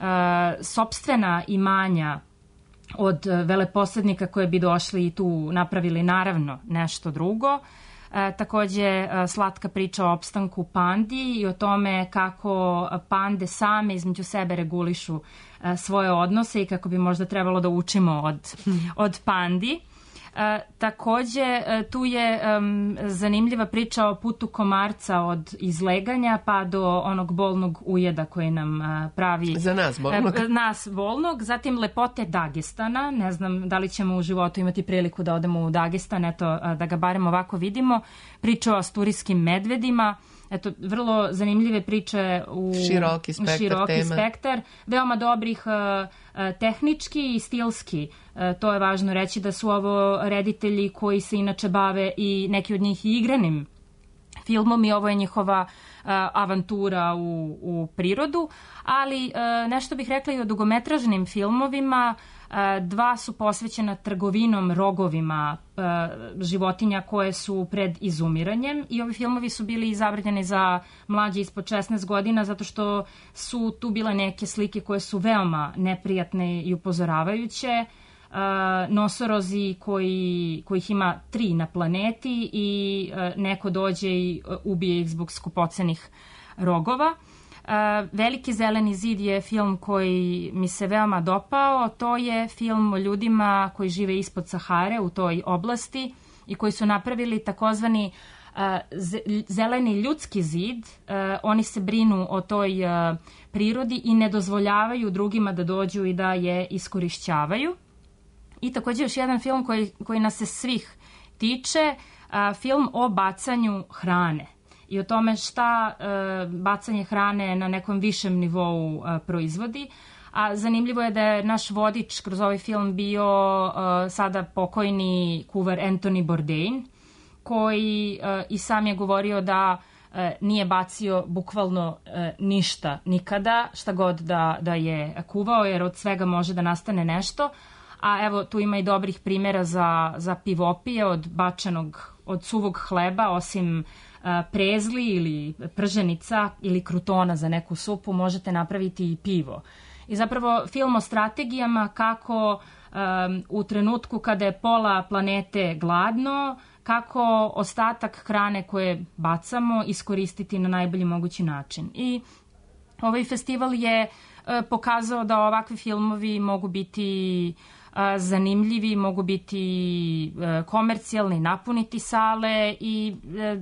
sopstvena imanja od uh, veleposrednika koje bi došli i tu napravili naravno nešto drugo. E, takođe, e, slatka priča o opstanku pandi i o tome kako pande same između sebe regulišu e, svoje odnose i kako bi možda trebalo da učimo od, od pandi. E, takođe, e, tu je um, zanimljiva priča o putu komarca od izleganja pa do onog bolnog ujeda koji nam e, pravi... Za nas bolnog. E, nas bolnog. Zatim lepote Dagestana. Ne znam da li ćemo u životu imati priliku da odemo u Dagestan, eto, da ga barem ovako vidimo. Priča o asturijskim medvedima. Eto, vrlo zanimljive priče u široki spektar, široki tema. spektar veoma dobrih uh, tehnički i stilski. Uh, to je važno reći da su ovo reditelji koji se inače bave i neki od njih i igranim filmom i ovo je njihova uh, avantura u, u prirodu, ali uh, nešto bih rekla i o dugometražnim filmovima. Dva su posvećena trgovinom rogovima e, životinja koje su pred izumiranjem i ovi filmovi su bili zabranjeni za mlađe ispod šesnaest godina zato što su tu bile neke slike koje su veoma neprijatne i upozoravajuće. E, nosorozi koji, kojih ima tri na planeti i e, neko dođe i ubije ih zbog skupocenih rogova. Uh, Veliki zeleni zid je film koji mi se veoma dopao. To je film o ljudima koji žive ispod Sahare u toj oblasti i koji su napravili takozvani uh, zeleni ljudski zid. Uh, oni se brinu o toj uh, prirodi i ne dozvoljavaju drugima da dođu i da je iskorišćavaju. I takođe još jedan film koji, koji nas se svih tiče, uh, film o bacanju hrane i o tome šta e, bacanje hrane na nekom višem nivou e, proizvodi. A zanimljivo je da je naš vodič kroz ovaj film bio e, sada pokojni kuvar Anthony Bourdain, koji e, i sam je govorio da e, nije bacio bukvalno e, ništa nikada, šta god da, da je kuvao, jer od svega može da nastane nešto. A evo, tu ima i dobrih primjera za, za pivopije od bačenog, od suvog hleba, osim prezli ili prženica ili krutona za neku supu, možete napraviti i pivo. I zapravo film o strategijama kako um, u trenutku kada je pola planete gladno, kako ostatak hrane koje bacamo iskoristiti na najbolji mogući način. I ovaj festival je uh, pokazao da ovakvi filmovi mogu biti zanimljivi, mogu biti komercijalni, napuniti sale i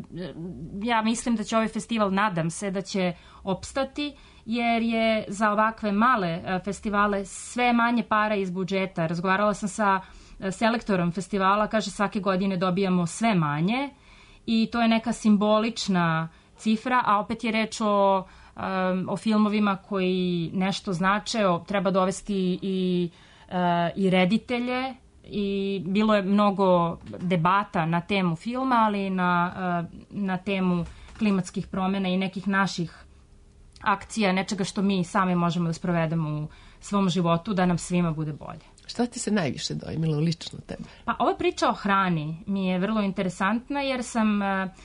ja mislim da će ovaj festival, nadam se da će opstati, jer je za ovakve male festivale sve manje para iz budžeta. Razgovarala sam sa selektorom festivala, kaže svake godine dobijamo sve manje i to je neka simbolična cifra, a opet je reč o, o filmovima koji nešto znače, o, treba dovesti i i reditelje i bilo je mnogo debata na temu filma, ali na, na temu klimatskih promjena i nekih naših akcija, nečega što mi sami možemo da sprovedemo u svom životu da nam svima bude bolje. Šta ti se najviše dojmilo lično tebe? Pa ova priča o hrani mi je vrlo interesantna jer sam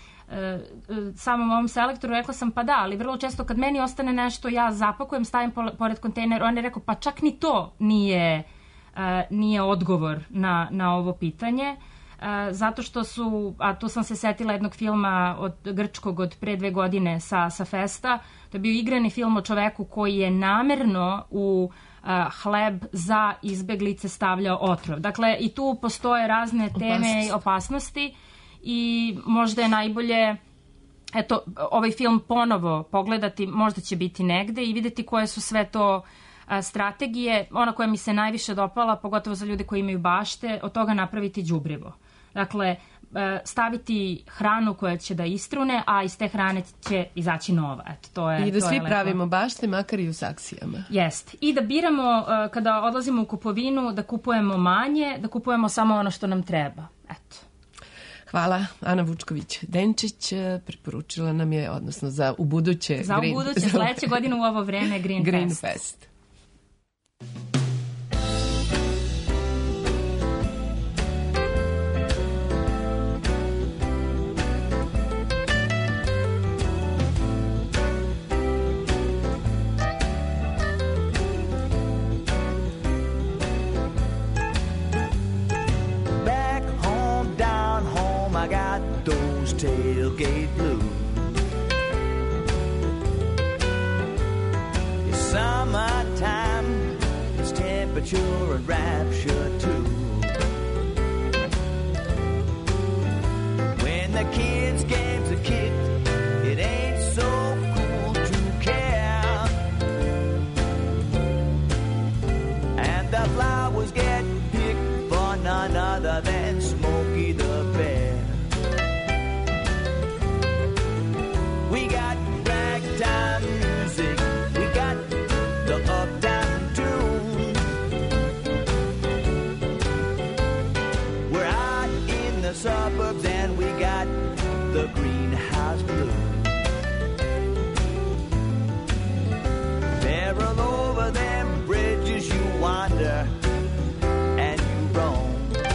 samom ovom selektoru rekla sam pa da, ali vrlo često kad meni ostane nešto ja zapakujem, stavim pored kontejnera, on je rekao pa čak ni to nije, uh, nije odgovor na, na ovo pitanje. zato što su, a tu sam se setila jednog filma od grčkog od pre dve godine sa, sa festa, to je bio igrani film o čoveku koji je namerno u a, hleb za izbeglice stavljao otrov. Dakle, i tu postoje razne teme i opasnosti i možda je najbolje eto, ovaj film ponovo pogledati, možda će biti negde i videti koje su sve to a, strategije. Ona koja mi se najviše dopala, pogotovo za ljude koji imaju bašte, od toga napraviti đubrivo. Dakle, staviti hranu koja će da istrune, a iz te hrane će izaći nova. Eto, to je, I da to svi je pravimo bašte, makar i u saksijama. Jest. I da biramo, kada odlazimo u kupovinu, da kupujemo manje, da kupujemo samo ono što nam treba. Eto. Hvala. Ana Vučković-Denčić preporučila nam je, odnosno za ubuduće... Za green, ubuduće, za sledeće godine u ovo vreme Green, green Fest. Fest. Tailgate blue. It's summertime, it's temperature and rapture too. When the kids' games are kicked, it ain't so cool to care. And the flowers get picked for none other than Smokey the Bear. We got ragtime music, we got the uptown tune. We're out in the suburbs and we got the greenhouse blue. Barrel over them bridges you wander and you roam.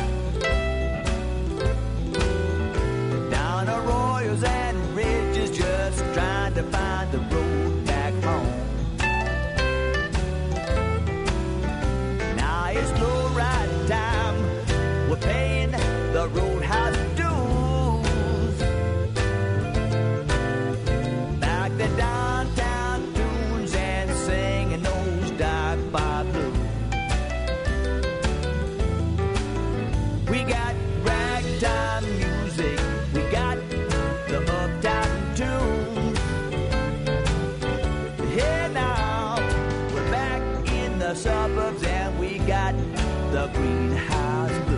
Down arroyos and ridges just trying to find the road back home. Now it's low ride time, we're paying the roadhouse dues. Back to downtown tunes and singing those dark bar blues. We got ragtime music, we got the uptown tune. Hey now, we're back in the suburbs and we got the greenhouse blue.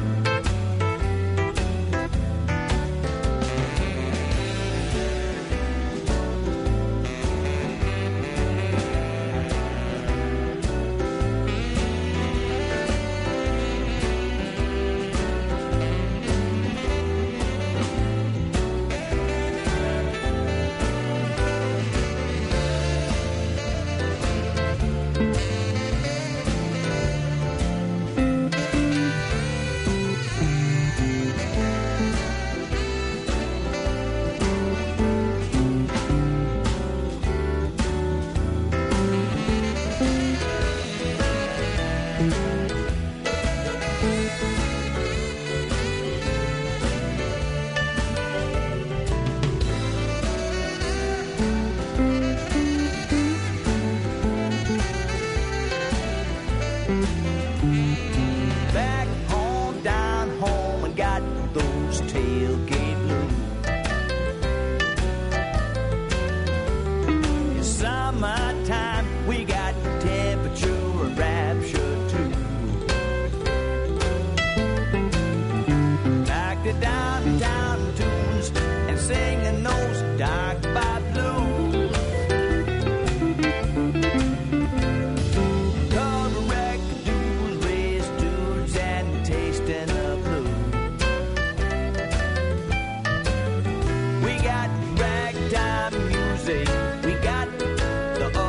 Back home, down home, and got those tailgate blues. It's summertime, we got temperature and rapture too. Back to downtown tunes and singing those dark bar blues. We got ragtime music, we got the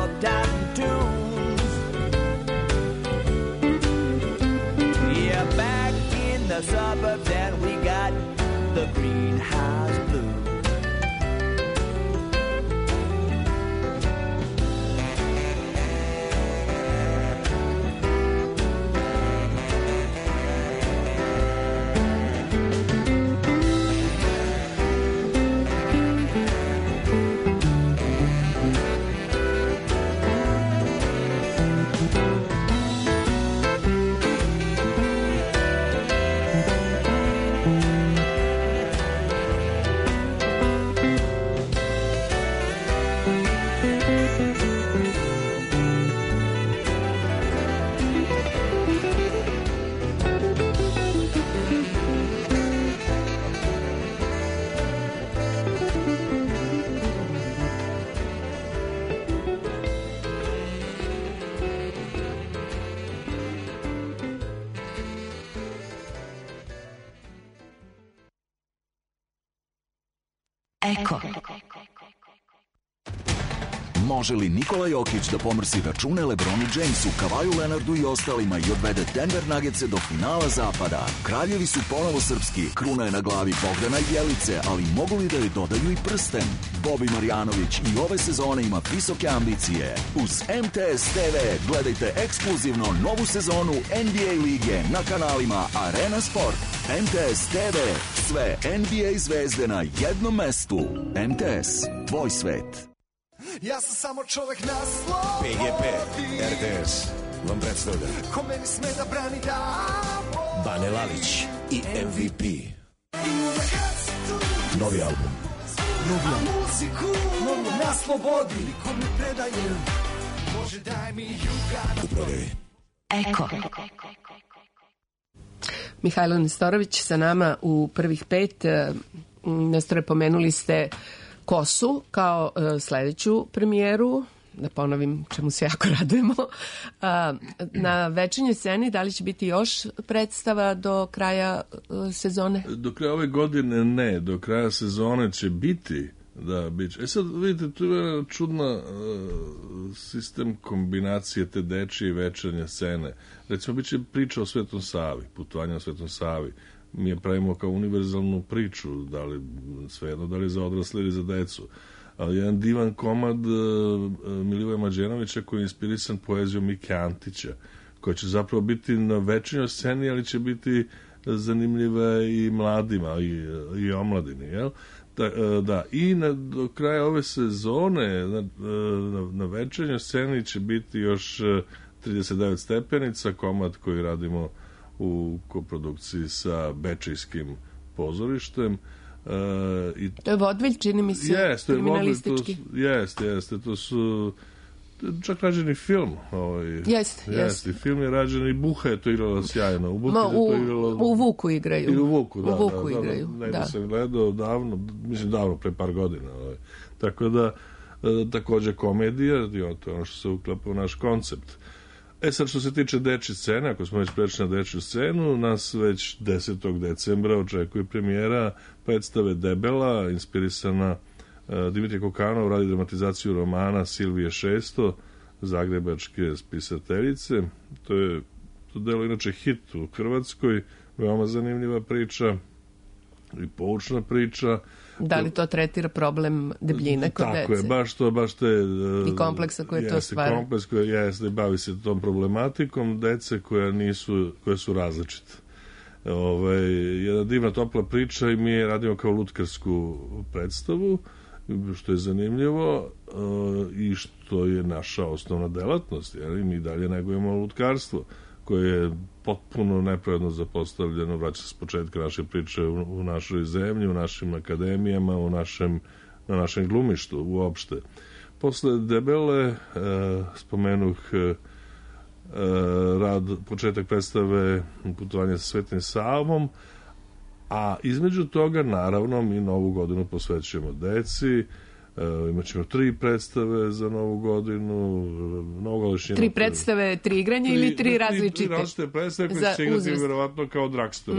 Eko. Može li Nikola Jokić da pomrsi račune Lebronu Jamesu, Kavaju Leonardu i ostalima i odvede Denver Nuggetse do finala zapada? Kraljevi su ponovo srpski, kruna je na glavi Bogdana Jelice, ali mogu li da joj dodaju i prsten? Bobi Marjanović i ove sezone ima visoke ambicije. Uz M T S T V gledajte ekskluzivno novu sezonu N B A lige na kanalima Arena Sport, M T S T V, sve N B A zvezde na jednom mestu. M T S, tvoj svet. Ja sam samo čovek na slobodi. P G P, R T S vam predstavlja Ko meni sme da brani da Bane Lalić i M V P. Novi album. Novi album. Muziku, novi na slobodi. Ko me predaje, Bože daj mi juga. Uprodaji. Eko. Mihajlo Nestorović sa nama u prvih pet. Nestore, pomenuli ste Kosu kao uh, sledeću premijeru, da ponovim čemu se jako radujemo. Uh, na večernjoj sceni da li će biti još predstava do kraja uh, sezone? Do kraja ove godine ne, do kraja sezone će biti. Da, biće. E sad, vidite, tu je čudna uh, sistem kombinacije te dečije i večernje scene. Recimo, bit će priča o Svetom Savi, putovanja o Svetom Savi. Mi je pravimo kao univerzalnu priču, da li svejedno, da li za odrasle ili za decu. Ali jedan divan komad uh, Milivoja Mađenovića koji je inspirisan poezijom Mike Antića, koja će zapravo biti na večernjoj sceni, ali će biti zanimljiva i mladima i, i omladini, jel? Da, da, i na, do kraja ove sezone na, na, na večernjoj sceni će biti još trideset devet stepenica, komad koji radimo u koprodukciji sa Bečejskim pozorištem. Uh, i, to je vodvilj, čini mi se, jest, kriminalistički. Jeste, jeste, to su čak rađeni film. Ovaj, jeste, jeste. Film je rađen i Buha je to igrala sjajno. U, Ma, u, to igrala, u Vuku igraju. I u Vuku, da. U Vuku da, igraju, da. da. sam gledao davno, mislim davno, pre par godina. Ovaj. Tako da, e, takođe komedija, to je ono što se uklapa u naš koncept. E sad, što se tiče dečje scene, ako smo već prešli na dečju scenu, nas već desetog decembra očekuje premijera predstave Debela, inspirisana uh, Dimitrije Kokanov, radi dramatizaciju romana Silvije šesto, zagrebačke spisateljice. To je to delo inače hit u Hrvatskoj, veoma zanimljiva priča i poučna priča. Da li to tretira problem debljine kod dece? Tako je, baš to, baš te... I kompleksa koje jeste, to stvara. Kompleks koji jeste, bavi se tom problematikom dece koja nisu, koje su različite. Ove, jedna divna topla priča i mi je radimo kao lutkarsku predstavu, što je zanimljivo i što je naša osnovna delatnost, jer mi dalje negujemo lutkarstvo koje je potpuno nepravedno zapostavljeno, vraća se s početka naše priče u, u našoj zemlji, u našim akademijama, u našem, na našem glumištu uopšte. Posle Debele e, spomenuh e, rad, početak predstave Putovanje sa Svetim Savom, a između toga, naravno, mi novu godinu posvećujemo deci. Uh, imat ćemo tri predstave za novu godinu, novogodišnje... Tri predstave, tri igranje ili tri različite? Tri različite predstave koje će igrati verovatno kao Dragster,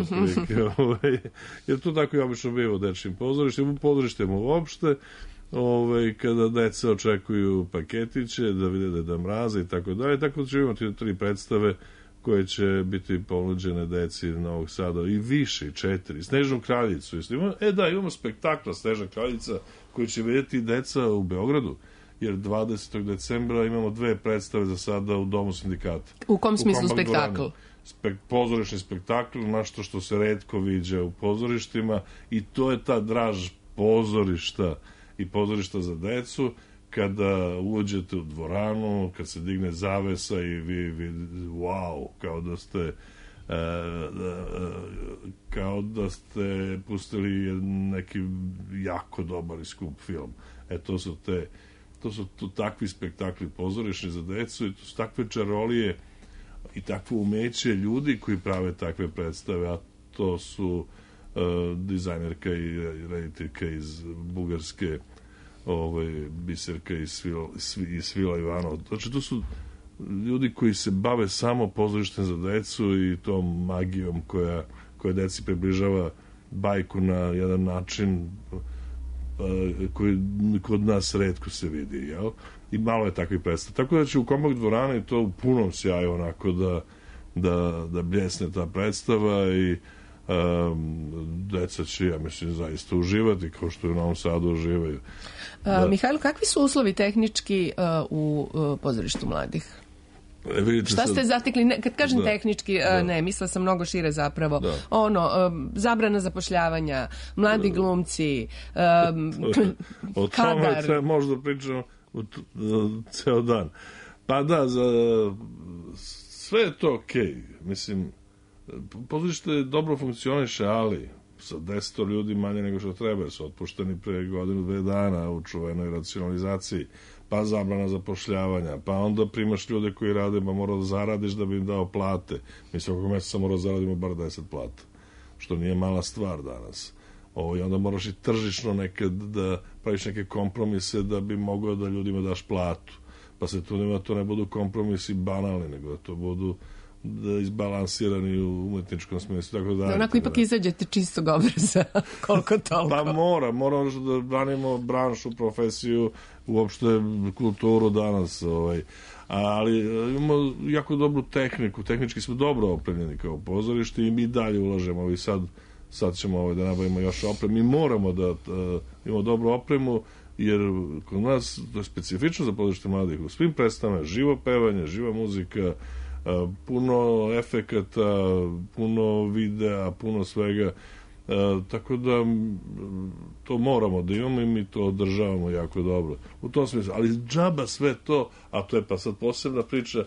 jer to tako i obično biva u dečjim pozorištima, u pozorištima uopšte, ovaj, kada deca očekuju paketiće, da vide Deda Mraza i tako dalje, tako da ćemo imati tri predstave koje će biti ponuđene deci Novog Sada i više, četiri. Snežnu kraljicu. E da, imamo spektakla Snežna kraljica koji će vidjeti deca u Beogradu, jer dvadesetog decembra imamo dve predstave za sada u Domu sindikata. U kom smislu spektakl? Spek, pozorišni spektakl, nešto što se retko viđa u pozorištima i to je ta draž pozorišta i pozorišta za decu, kada uđete u dvoranu, kad se digne zavesa i vi, vi wow, kao da ste e, kao da ste pustili neki jako dobar i skup film. E, to su te to su tu takvi spektakli pozorišni za decu i to su takve čarolije i takvo umeće ljudi koji prave takve predstave, a to su e, dizajnerka i rediteljka iz Bugarske, ovaj, Biserka i Svila, i Svila Ivanov. Znači, to su ljudi koji se bave samo pozorištem za decu i tom magijom koja, koja deci približava bajku na jedan način koji kod nas retko se vidi, jel? I malo je takvih predstava. Tako da će u Komak dvorani to u punom sjaju onako da, da, da bljesne ta predstava i um, deca će, ja mislim, zaista uživati kao što je u Novom Sadu uživaju. Da. Uh, Mihajlo, kakvi su uslovi tehnički uh, u uh, pozorištu mladih? E, Šta ste zatekli, ne, kad kažem da, tehnički, da. ne, mislila sam mnogo šire zapravo, da. ono, zabrana zapošljavanja, mladi glumci, um, o tome treba možda pričamo ceo dan. Pa da, za sve je to okej. Okay. Mislim, pozorište dobro funkcioniše, ali sa deset ljudi manje nego što treba, jer su otpušteni pre godinu, dve dana u čuvenoj racionalizaciji, pa zabrana zapošljavanja, pa onda primaš ljude koji rade, pa mora da zaradiš da bi im dao plate. Mi svakog meseca mora da zaradimo bar deset plata, što nije mala stvar danas. Ovo, i onda moraš i tržišno nekad da praviš neke kompromise da bi mogao da ljudima daš platu. Pa se tu nema, to ne budu kompromisi banalni, nego da to budu da izbalansirani u umetničkom smislu. Tako da, da onako ipak izađete čistog obraza, koliko toliko. Pa mora, moramo da branimo branšu, profesiju, uopšte kulturu danas. Ovaj. Ali imamo jako dobru tehniku, tehnički smo dobro opremljeni kao pozorište i mi dalje ulažemo i sad, sad ćemo ovaj, da nabavimo još opremu. Mi moramo da uh, imamo dobru opremu, jer kod nas to je specifično za pozorište mladih. U svim predstavama živo pevanje, živa muzika, Uh, puno efekata, puno videa, puno svega, uh, tako da m, to moramo da imamo i mi to održavamo jako dobro. U tom smislu, ali džaba sve to, a to je pa sad posebna priča,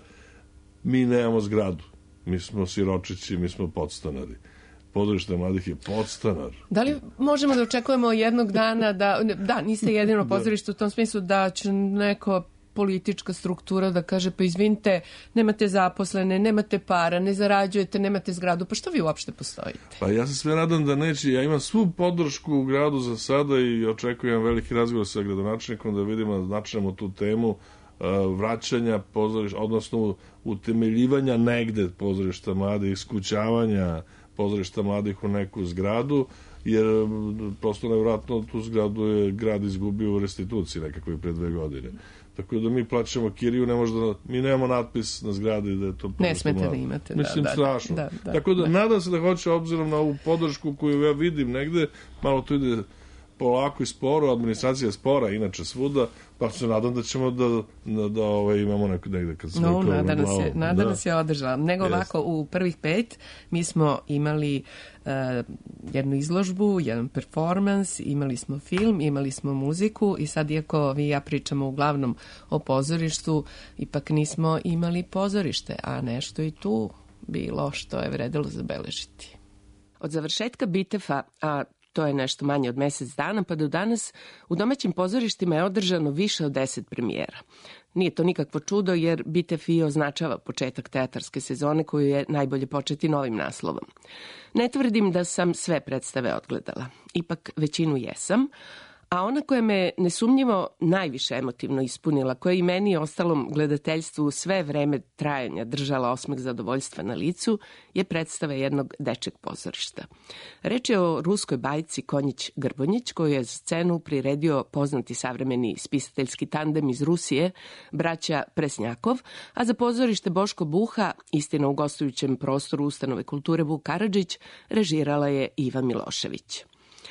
mi nemamo zgradu. Mi smo siročići, mi smo podstanari. Pozorište mladih je podstanar. Da li možemo da očekujemo jednog dana da, da, niste jedino pozorište u tom smislu da će neko politička struktura da kaže, pa izvinite, nemate zaposlene, nemate para, ne zarađujete, nemate zgradu, pa što vi uopšte postojite? Pa ja se sve nadam da neće, ja imam svu podršku u gradu za sada i očekujem veliki razgovor sa gradonačelnikom da vidimo, da načnemo tu temu uh, vraćanja pozorišta, odnosno utemeljivanja negde pozorišta mladih, skućavanja pozorišta mladih u neku zgradu, jer prosto nevratno tu zgradu je grad izgubio u restituciji nekakve pre dve godine. Tako da mi plaćamo kiriju, ne može da, mi nemamo natpis na zgradi da je to... Ne smete da imate. Mislim, da, strašno. Da, da, Tako da, da, nadam se da hoće, obzirom na ovu podršku koju ja vidim negde, malo to ide polako i sporo, administracija je spora, inače svuda, pa se nadam da ćemo da, da, da ovaj, imamo neko negde kad se no, nada nas je, nada da. nas je održala. Nego yes. Ovako, u prvih pet mi smo imali uh, jednu izložbu, jedan performans, imali smo film, imali smo muziku i sad, iako vi i ja pričamo uglavnom o pozorištu, ipak nismo imali pozorište, a nešto i tu bilo što je vredelo zabeležiti. Od završetka Bitefa, a to je nešto manje od mesec dana, pa do danas u domaćim pozorištima je održano više od deset premijera. Nije to nikakvo čudo, jer Bitef i označava početak teatarske sezone koju je najbolje početi novim naslovom. Ne tvrdim da sam sve predstave odgledala, ipak većinu jesam, a ona koja me nesumnjivo najviše emotivno ispunila, koja i meni i ostalom gledateljstvu sve vreme trajanja držala osmeh zadovoljstva na licu, je predstava jednog dečeg pozorišta. Reč je o ruskoj bajci Konjić-Grbonjić, koju je za scenu priredio poznati savremeni spisateljski tandem iz Rusije, braća Presnjakov, a za pozorište Boško Buha, istina u gostujućem prostoru Ustanove kulture Vuk Karadžić, režirala je Iva Milošević.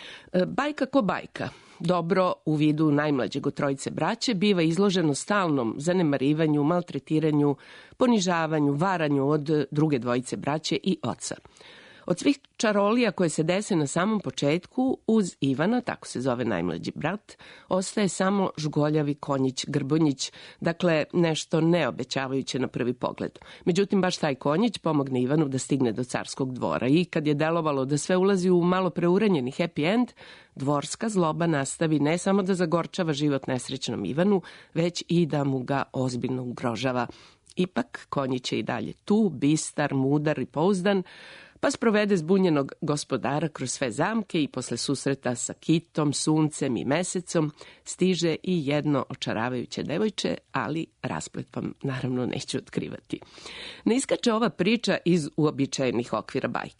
Bajka ko bajka, dobro u vidu najmlađeg od trojice braće, biva izloženo stalnom zanemarivanju, maltretiranju, ponižavanju, varanju od druge dvojice braće i oca. Od svih čarolija koje se dese na samom početku, uz Ivana, tako se zove najmlađi brat, ostaje samo žgoljavi Konjić Grbonjić, dakle nešto neobećavajuće na prvi pogled. Međutim, baš taj Konjić pomogne Ivanu da stigne do carskog dvora i kad je delovalo da sve ulazi u malo preuranjeni happy end, dvorska zloba nastavi ne samo da zagorčava život nesrećnom Ivanu, već i da mu ga ozbiljno ugrožava. Ipak, Konjić je i dalje tu, bistar, mudar i pouzdan, pa sprovede zbunjenog gospodara kroz sve zamke i posle susreta sa kitom, suncem i mesecom stiže i jedno očaravajuće devojče, ali rasplet vam naravno neću otkrivati. Ne iskače ova priča iz uobičajenih okvira bajke.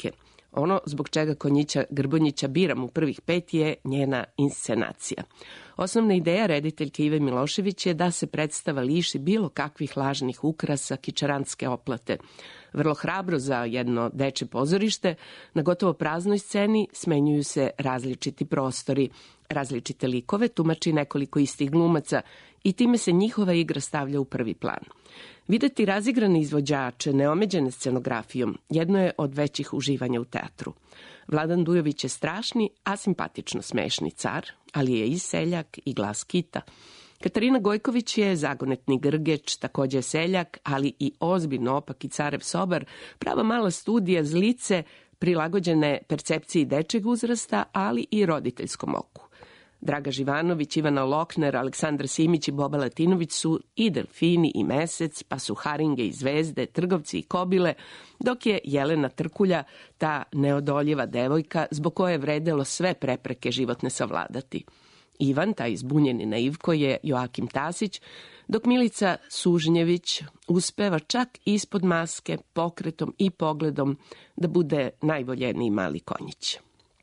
Ono zbog čega Konjića Grbunjića biram u prvih pet je njena inscenacija. Osnovna ideja rediteljke Ive Milošević je da se predstava liši bilo kakvih lažnih ukrasa, kičarantske oplate. Vrlo hrabro za jedno deče pozorište, na gotovo praznoj sceni smenjuju se različiti prostori, različite likove tumači nekoliko istih glumaca i time se njihova igra stavlja u prvi plan. Videti razigrane izvođače, neomeđene scenografijom, jedno je od većih uživanja u teatru. Vladan Dujović je strašni, a simpatično smešni car, ali je i seljak i glas kita. Katarina Gojković je zagonetni grgeč, takođe seljak, ali i ozbiljno opak i carev sobar, prava mala studija zlice, prilagođene percepciji dečeg uzrasta, ali i roditeljskom oku. Draga Živanović, Ivana Lokner, Aleksandar Simić i Boba Latinović su i delfini i mesec, pa su haringe i zvezde, trgovci i kobile, dok je Jelena Trkulja ta neodoljiva devojka zbog koje je vredelo sve prepreke životne savladati. Ivan, taj izbunjeni naivko, je Joakim Tasić, dok Milica Sužnjević uspeva čak ispod maske, pokretom i pogledom da bude najvoljeniji mali konjić.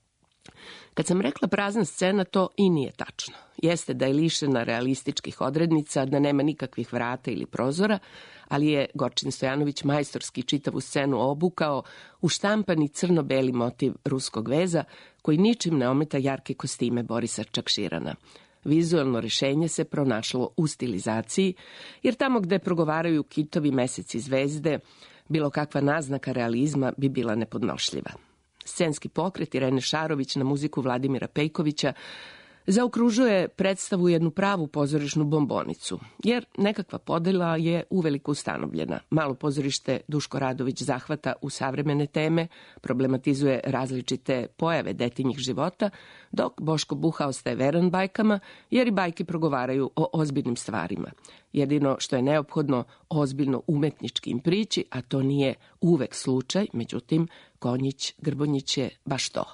Kad sam rekla prazna scena, to i nije tačno. Jeste da je lišena realističkih odrednica, da nema nikakvih vrata ili prozora, ali je Gorčin Stojanović majstorski čitavu scenu obukao u štampani crno-beli motiv ruskog veza, koji ničim ne ometa jarke kostime Borisa Čakširana. Vizualno rešenje se pronašlo u stilizaciji, jer tamo gde progovaraju kitovi, meseci, zvezde, bilo kakva naznaka realizma bi bila nepodnošljiva. Scenski pokret Irene Šarović na muziku Vladimira Pejkovića zaokružuje predstavu jednu pravu pozorišnu bombonicu, jer nekakva podela je uveliko ustanovljena. Malo pozorište Duško Radović zahvata u savremene teme, problematizuje različite pojave detinjih života, dok Boško Buha ostaje veran bajkama, jer i bajke progovaraju o ozbiljnim stvarima. Jedino što je neophodno ozbiljno umetnički im prići, a to nije uvek slučaj, međutim, Konjić Grbunjić je baš to.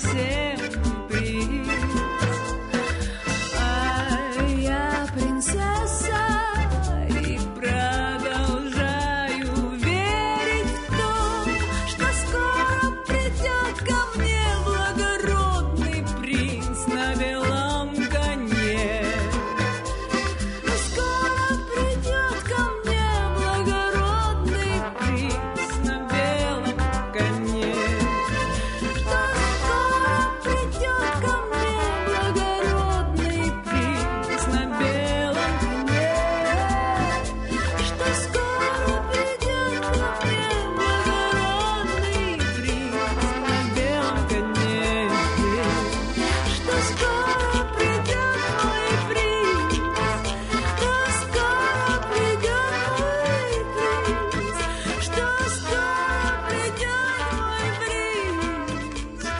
всем приз. А я принцесса и продолжаю верить в то, что скоро придет ко мне благородный принц на белом коне. Скоро придет ко мне благородный принц на белом коне. Что скоро придет ко мне благородный принц на белом коне. Что скоро придет ко мне благородный принц на белом коне. Что скоро придет мой принц. Что скоро придет мой принц. Что скоро придет мой принц. Что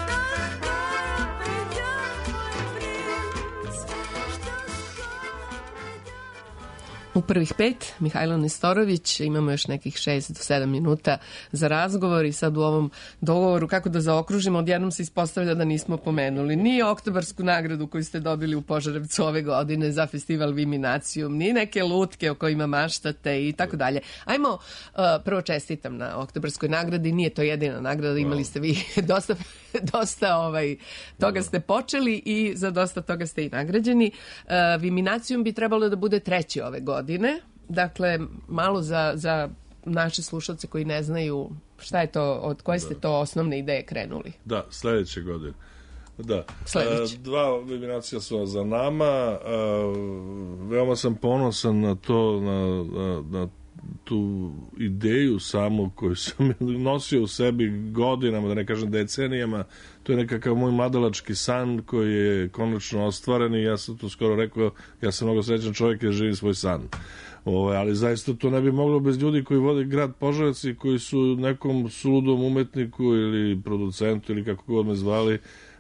U prvih pet, Mihajlo Nestorović, imamo još nekih šest do sedam minuta za razgovor i sad u ovom dogovoru kako da zaokružimo, odjednom se ispostavlja da nismo pomenuli ni oktobarsku nagradu koju ste dobili u Požarevcu ove godine za festival Viminacijum, ni neke lutke o kojima maštate i tako dalje. Ajmo, uh, prvo čestitam na oktobarskoj nagradi, nije to jedina nagrada, imali ste vi dosta, dosta ovaj, toga ste počeli i za dosta toga ste i nagrađeni. Uh, Viminacijum bi trebalo da bude treći ove godine. Dakle, malo za, za naše slušalce koji ne znaju šta je to, od koje ste to osnovne ideje krenuli. Da, sledeće godine. Da. Sledeće. A, dva Viminacija su za nama. A, veoma sam ponosan na to, na, na, na tu ideju samu koju sam nosio u sebi godinama, da ne kažem decenijama. To je nekakav moj mladalački san koji je konačno ostvaren i ja sam to skoro rekao, ja sam mnogo srećan čovjek jer živim svoj san. Ove, ali zaista to ne bi moglo bez ljudi koji vode grad Požarevac i koji su nekom suludom umetniku ili producentu ili kako god me zvali,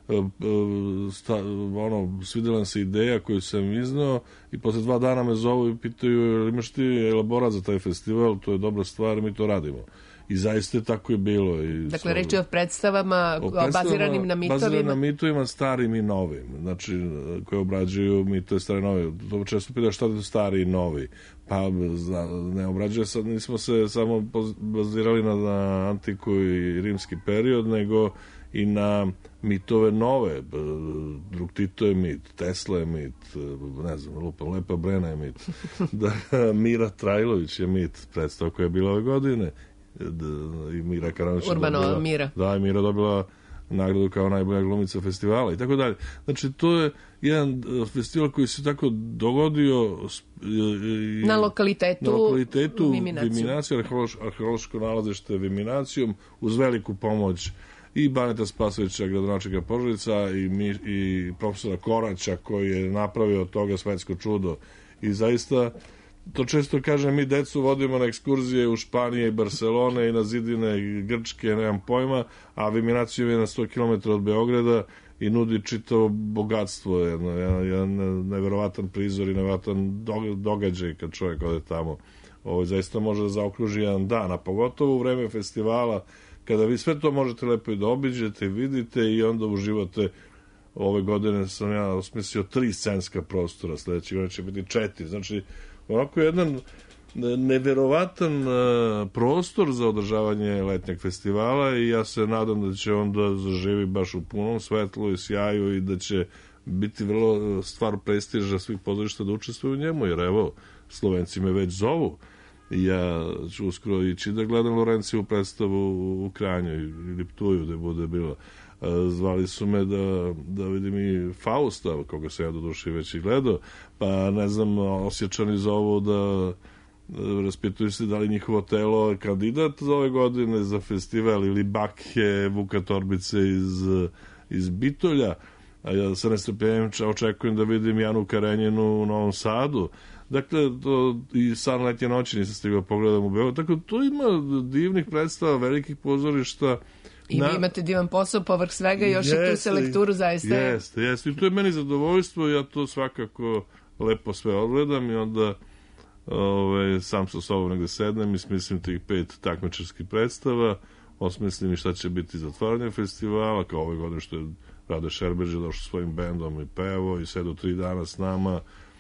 sta, ono, svidjela nam se ideja koju sam iznao i posle dva dana me zovu i pitaju imaš ti elaborat za taj festival, to je dobra stvar, mi to radimo. I zaista tako je bilo. I dakle, stvarno, reč je o predstavama, o predstavama baziranim na mitovima. Baziranim na mitovima, starim i novim. Znači, koje obrađuju mitove stari i novi. To često pita šta je stari i novi. Pa ne obrađuje sad, nismo se samo bazirali na, na antiku i rimski period, nego i na mitove nove. Drug Tito je mit, Tesla je mit, ne znam, lupam, Lepa Brena je mit. Da, Mira Trajlović je mit, predstava koja je bila ove godine. I Mira Karanović Urbanova Mira. Da, i Mira dobila nagradu kao najbolja glumica festivala i tako dalje. Znači, to je jedan festival koji se tako dogodio i, na lokalitetu, na lokalitetu Viminacijum, arheološko nalazište Viminacijum, uz veliku pomoć i Baneta Spasovića, gradonačelnika Požarevca, i, mi, i profesora Koraća, koji je napravio od toga svetsko čudo. I zaista, to često kažem, mi decu vodimo na ekskurzije u Španije i Barcelone i na zidine i Grčke, nemam pojma, a Viminacijum je na sto kilometara od Beograda i nudi čitavo bogatstvo, jedno, jedan, jedan neverovatan prizor i neverovatan događaj kad čovjek ode tamo. Ovo zaista može da zaokruži jedan dan, a pogotovo u vreme festivala, kada vi sve to možete lepo i da obiđete, vidite i onda uživate. Ove godine sam ja osmislio tri scenska prostora, sledeće godine će biti četiri, znači onako jedan neverovatan prostor za održavanje letnjeg festivala i ja se nadam da će onda zaživi baš u punom svetlu i sjaju i da će biti vrlo stvar prestiža svih pozorišta da učestvuju u njemu, jer evo, Slovenci me već zovu i ja ću uskoro ići da gledam Lorencijevu predstavu u Kranju ili Ptuju da bude bilo. Zvali su me da, da vidim i Fausta, koga sam ja do duše već i gledao, pa ne znam, Osječani zovu da raspituju se da li njihovo telo je kandidat za ove godine za festival ili Bakhe, Vuka Torbice iz, iz Bitolja, a ja sa nestrpljenjem očekujem da vidim Janu Karenjinu u Novom Sadu. Dakle, to, i San letnje noći nisam stigao pogledam u Beogradu, tako to ima divnih predstava, velikih pozorišta. I na... vi imate divan posao povrh svega, još jeste, i tu selekturu zaista. Jeste, jeste. I to je meni zadovoljstvo, ja to svakako lepo sve odgledam i onda ove, sam sa sobom negde sednem i smislim tih pet takmičarskih predstava, osmislim i šta će biti zatvaranje festivala, kao ove godine što je Rade Šerbeđ je došao svojim bendom i pevo i sve do tri dana s nama,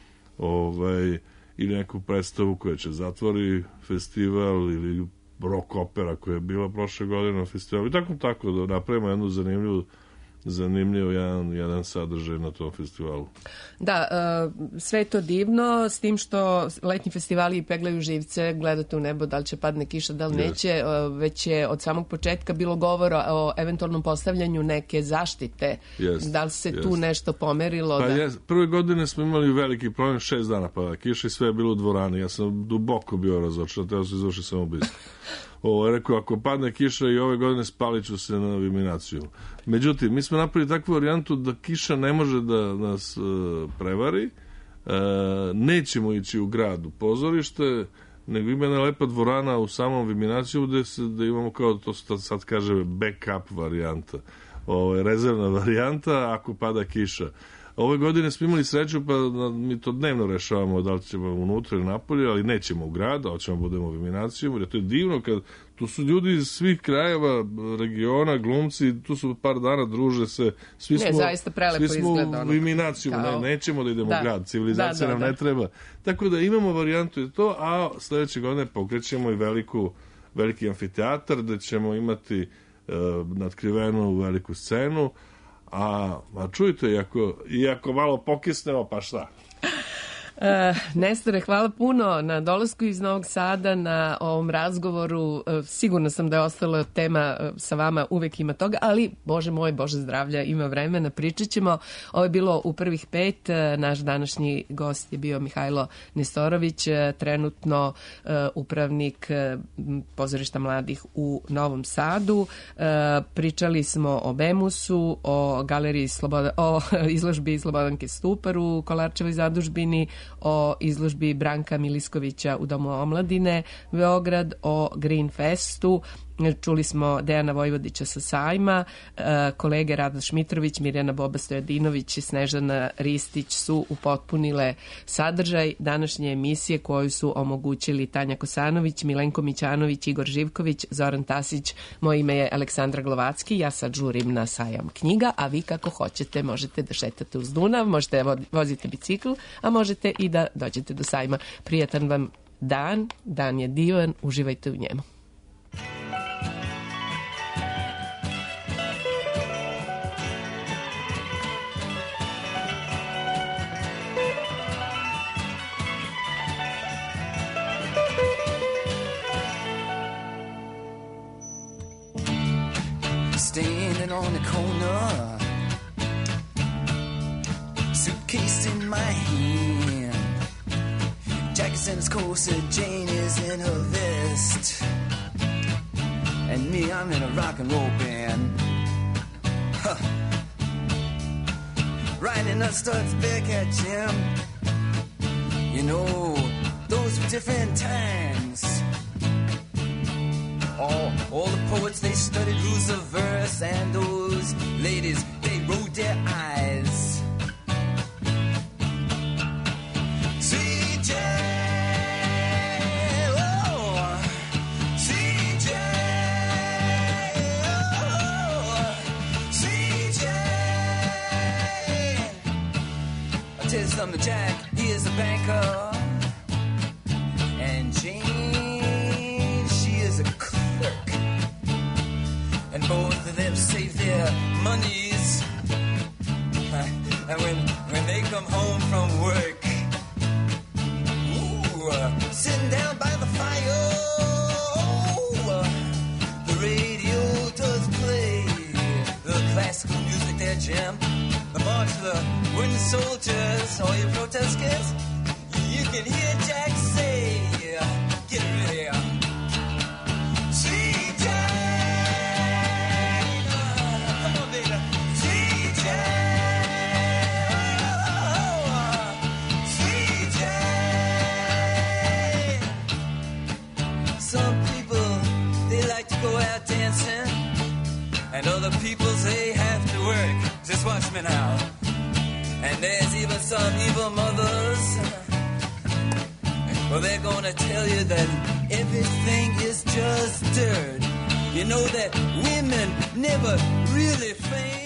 ovaj, ili neku predstavu koja će zatvori festival, ili rock opera koja je bila prošle godine na festivalu, i tako tako da napravimo jednu zanimljivu zanimljiv jedan, jedan sadržaj na tom festivalu. Da, uh, sve je to divno, s tim što letnji festivali peglaju živce, gledate u nebo da li će padne kiša, da li Yes. neće, uh, već je od samog početka bilo govora o eventualnom postavljanju neke zaštite. Yes. Da li se Yes. tu nešto pomerilo? Pa da... jes, prve godine smo imali veliki problem, šest dana pada kiša i sve je bilo u dvorani. Ja sam duboko bio razočaran, teo se izvrši samoubistvo. Ovo, rekao, ako padne kiša i ove godine spalit ću se na eliminaciju. Međutim, mi smo napravili takvu varijantu da kiša ne može da nas uh, prevari. Uh, nećemo ići u grad u pozorište, nego ima jedna lepa dvorana u samom eliminaciju gde se, da imamo kao to sad, sad kaže backup varijanta. Ovo, rezervna varijanta ako pada kiša. Ove godine smo imali sreću, pa mi to dnevno rešavamo da li ćemo unutra ili napolje, ali nećemo u grad, ali ćemo budemo u eliminaciju, jer to je divno kad tu su ljudi iz svih krajeva, regiona, glumci, tu su par dana, druže se, svi smo, Ne, zaista prelepo svi smo izgleda, u ono, eliminaciju, kao- ne, nećemo da idemo Da. u grad, civilizacija Da, da, nam ne da. treba. Tako da imamo varijantu i to, a sledeće godine pokrećemo i veliku, veliki amfiteatar, gde ćemo imati uh, natkrivenu veliku scenu. A, a čujte, iako, iako malo pokisnemo, pa šta? Uh, Nestore, hvala puno na dolasku iz Novog Sada, na ovom razgovoru. Uh, sigurno sam da je ostala tema uh, sa vama, uvek ima toga, ali Bože moj, Bože zdravlja, ima vremena, pričat ćemo. Ovo je bilo u prvih pet. Uh, naš današnji gost je bio Mihajlo Nestorović, uh, trenutno uh, upravnik uh, pozorišta mladih u Novom Sadu. Uh, pričali smo o Bemusu, o galeriji Sloboda, o izložbi Slobodanke Stupar u Kolarčevoj zadužbini, o izložbi Branka Miliskovića u Domu omladine Beograd, o Green Festu. Čuli smo Dejana Vojvodića sa sajma, e, kolege Radoš Mitrović, Mirjana Boba Stojadinović i Snežana Ristić su upotpunile sadržaj današnje emisije koju su omogućili Tanja Kosanović, Milenko Mićanović, Igor Živković, Zoran Tasić. Moje ime je Aleksandra Glovacki, ja sad žurim na sajam knjiga, a vi kako hoćete možete da šetate uz Dunav, možete da vozite bicikl, a možete i da dođete do sajma. Prijatan vam dan, dan je divan, uživajte u njemu. Standing on the corner, suitcase in my hand, Jack's in his corset, Jane is in her vest, and me, I'm in a rock and roll band. Huh. Riding up studs back at Jim. You know, those were different times. All, all the poets, they studied rules of verse, and those ladies, they rolled their eyes. C J, oh, C J, oh, C J. I'll tell you something, Jack, he is a banker, and Jane, she is a clerk. And both of them save their monies. And when, when they come home from work, ooh, uh, sitting down by the fire, uh, the radio does play the classical music there, Jim. The march of the wooden soldiers, all you protesters, you can hear Jack say, get ready. C J, come on, baby. C J, oh, C J. Some people, they like to go out dancing, and other people, they have to work. Just watch me now. And there's even some evil mothers. Well, they're gonna tell you that everything is just dirt. You know that women never really think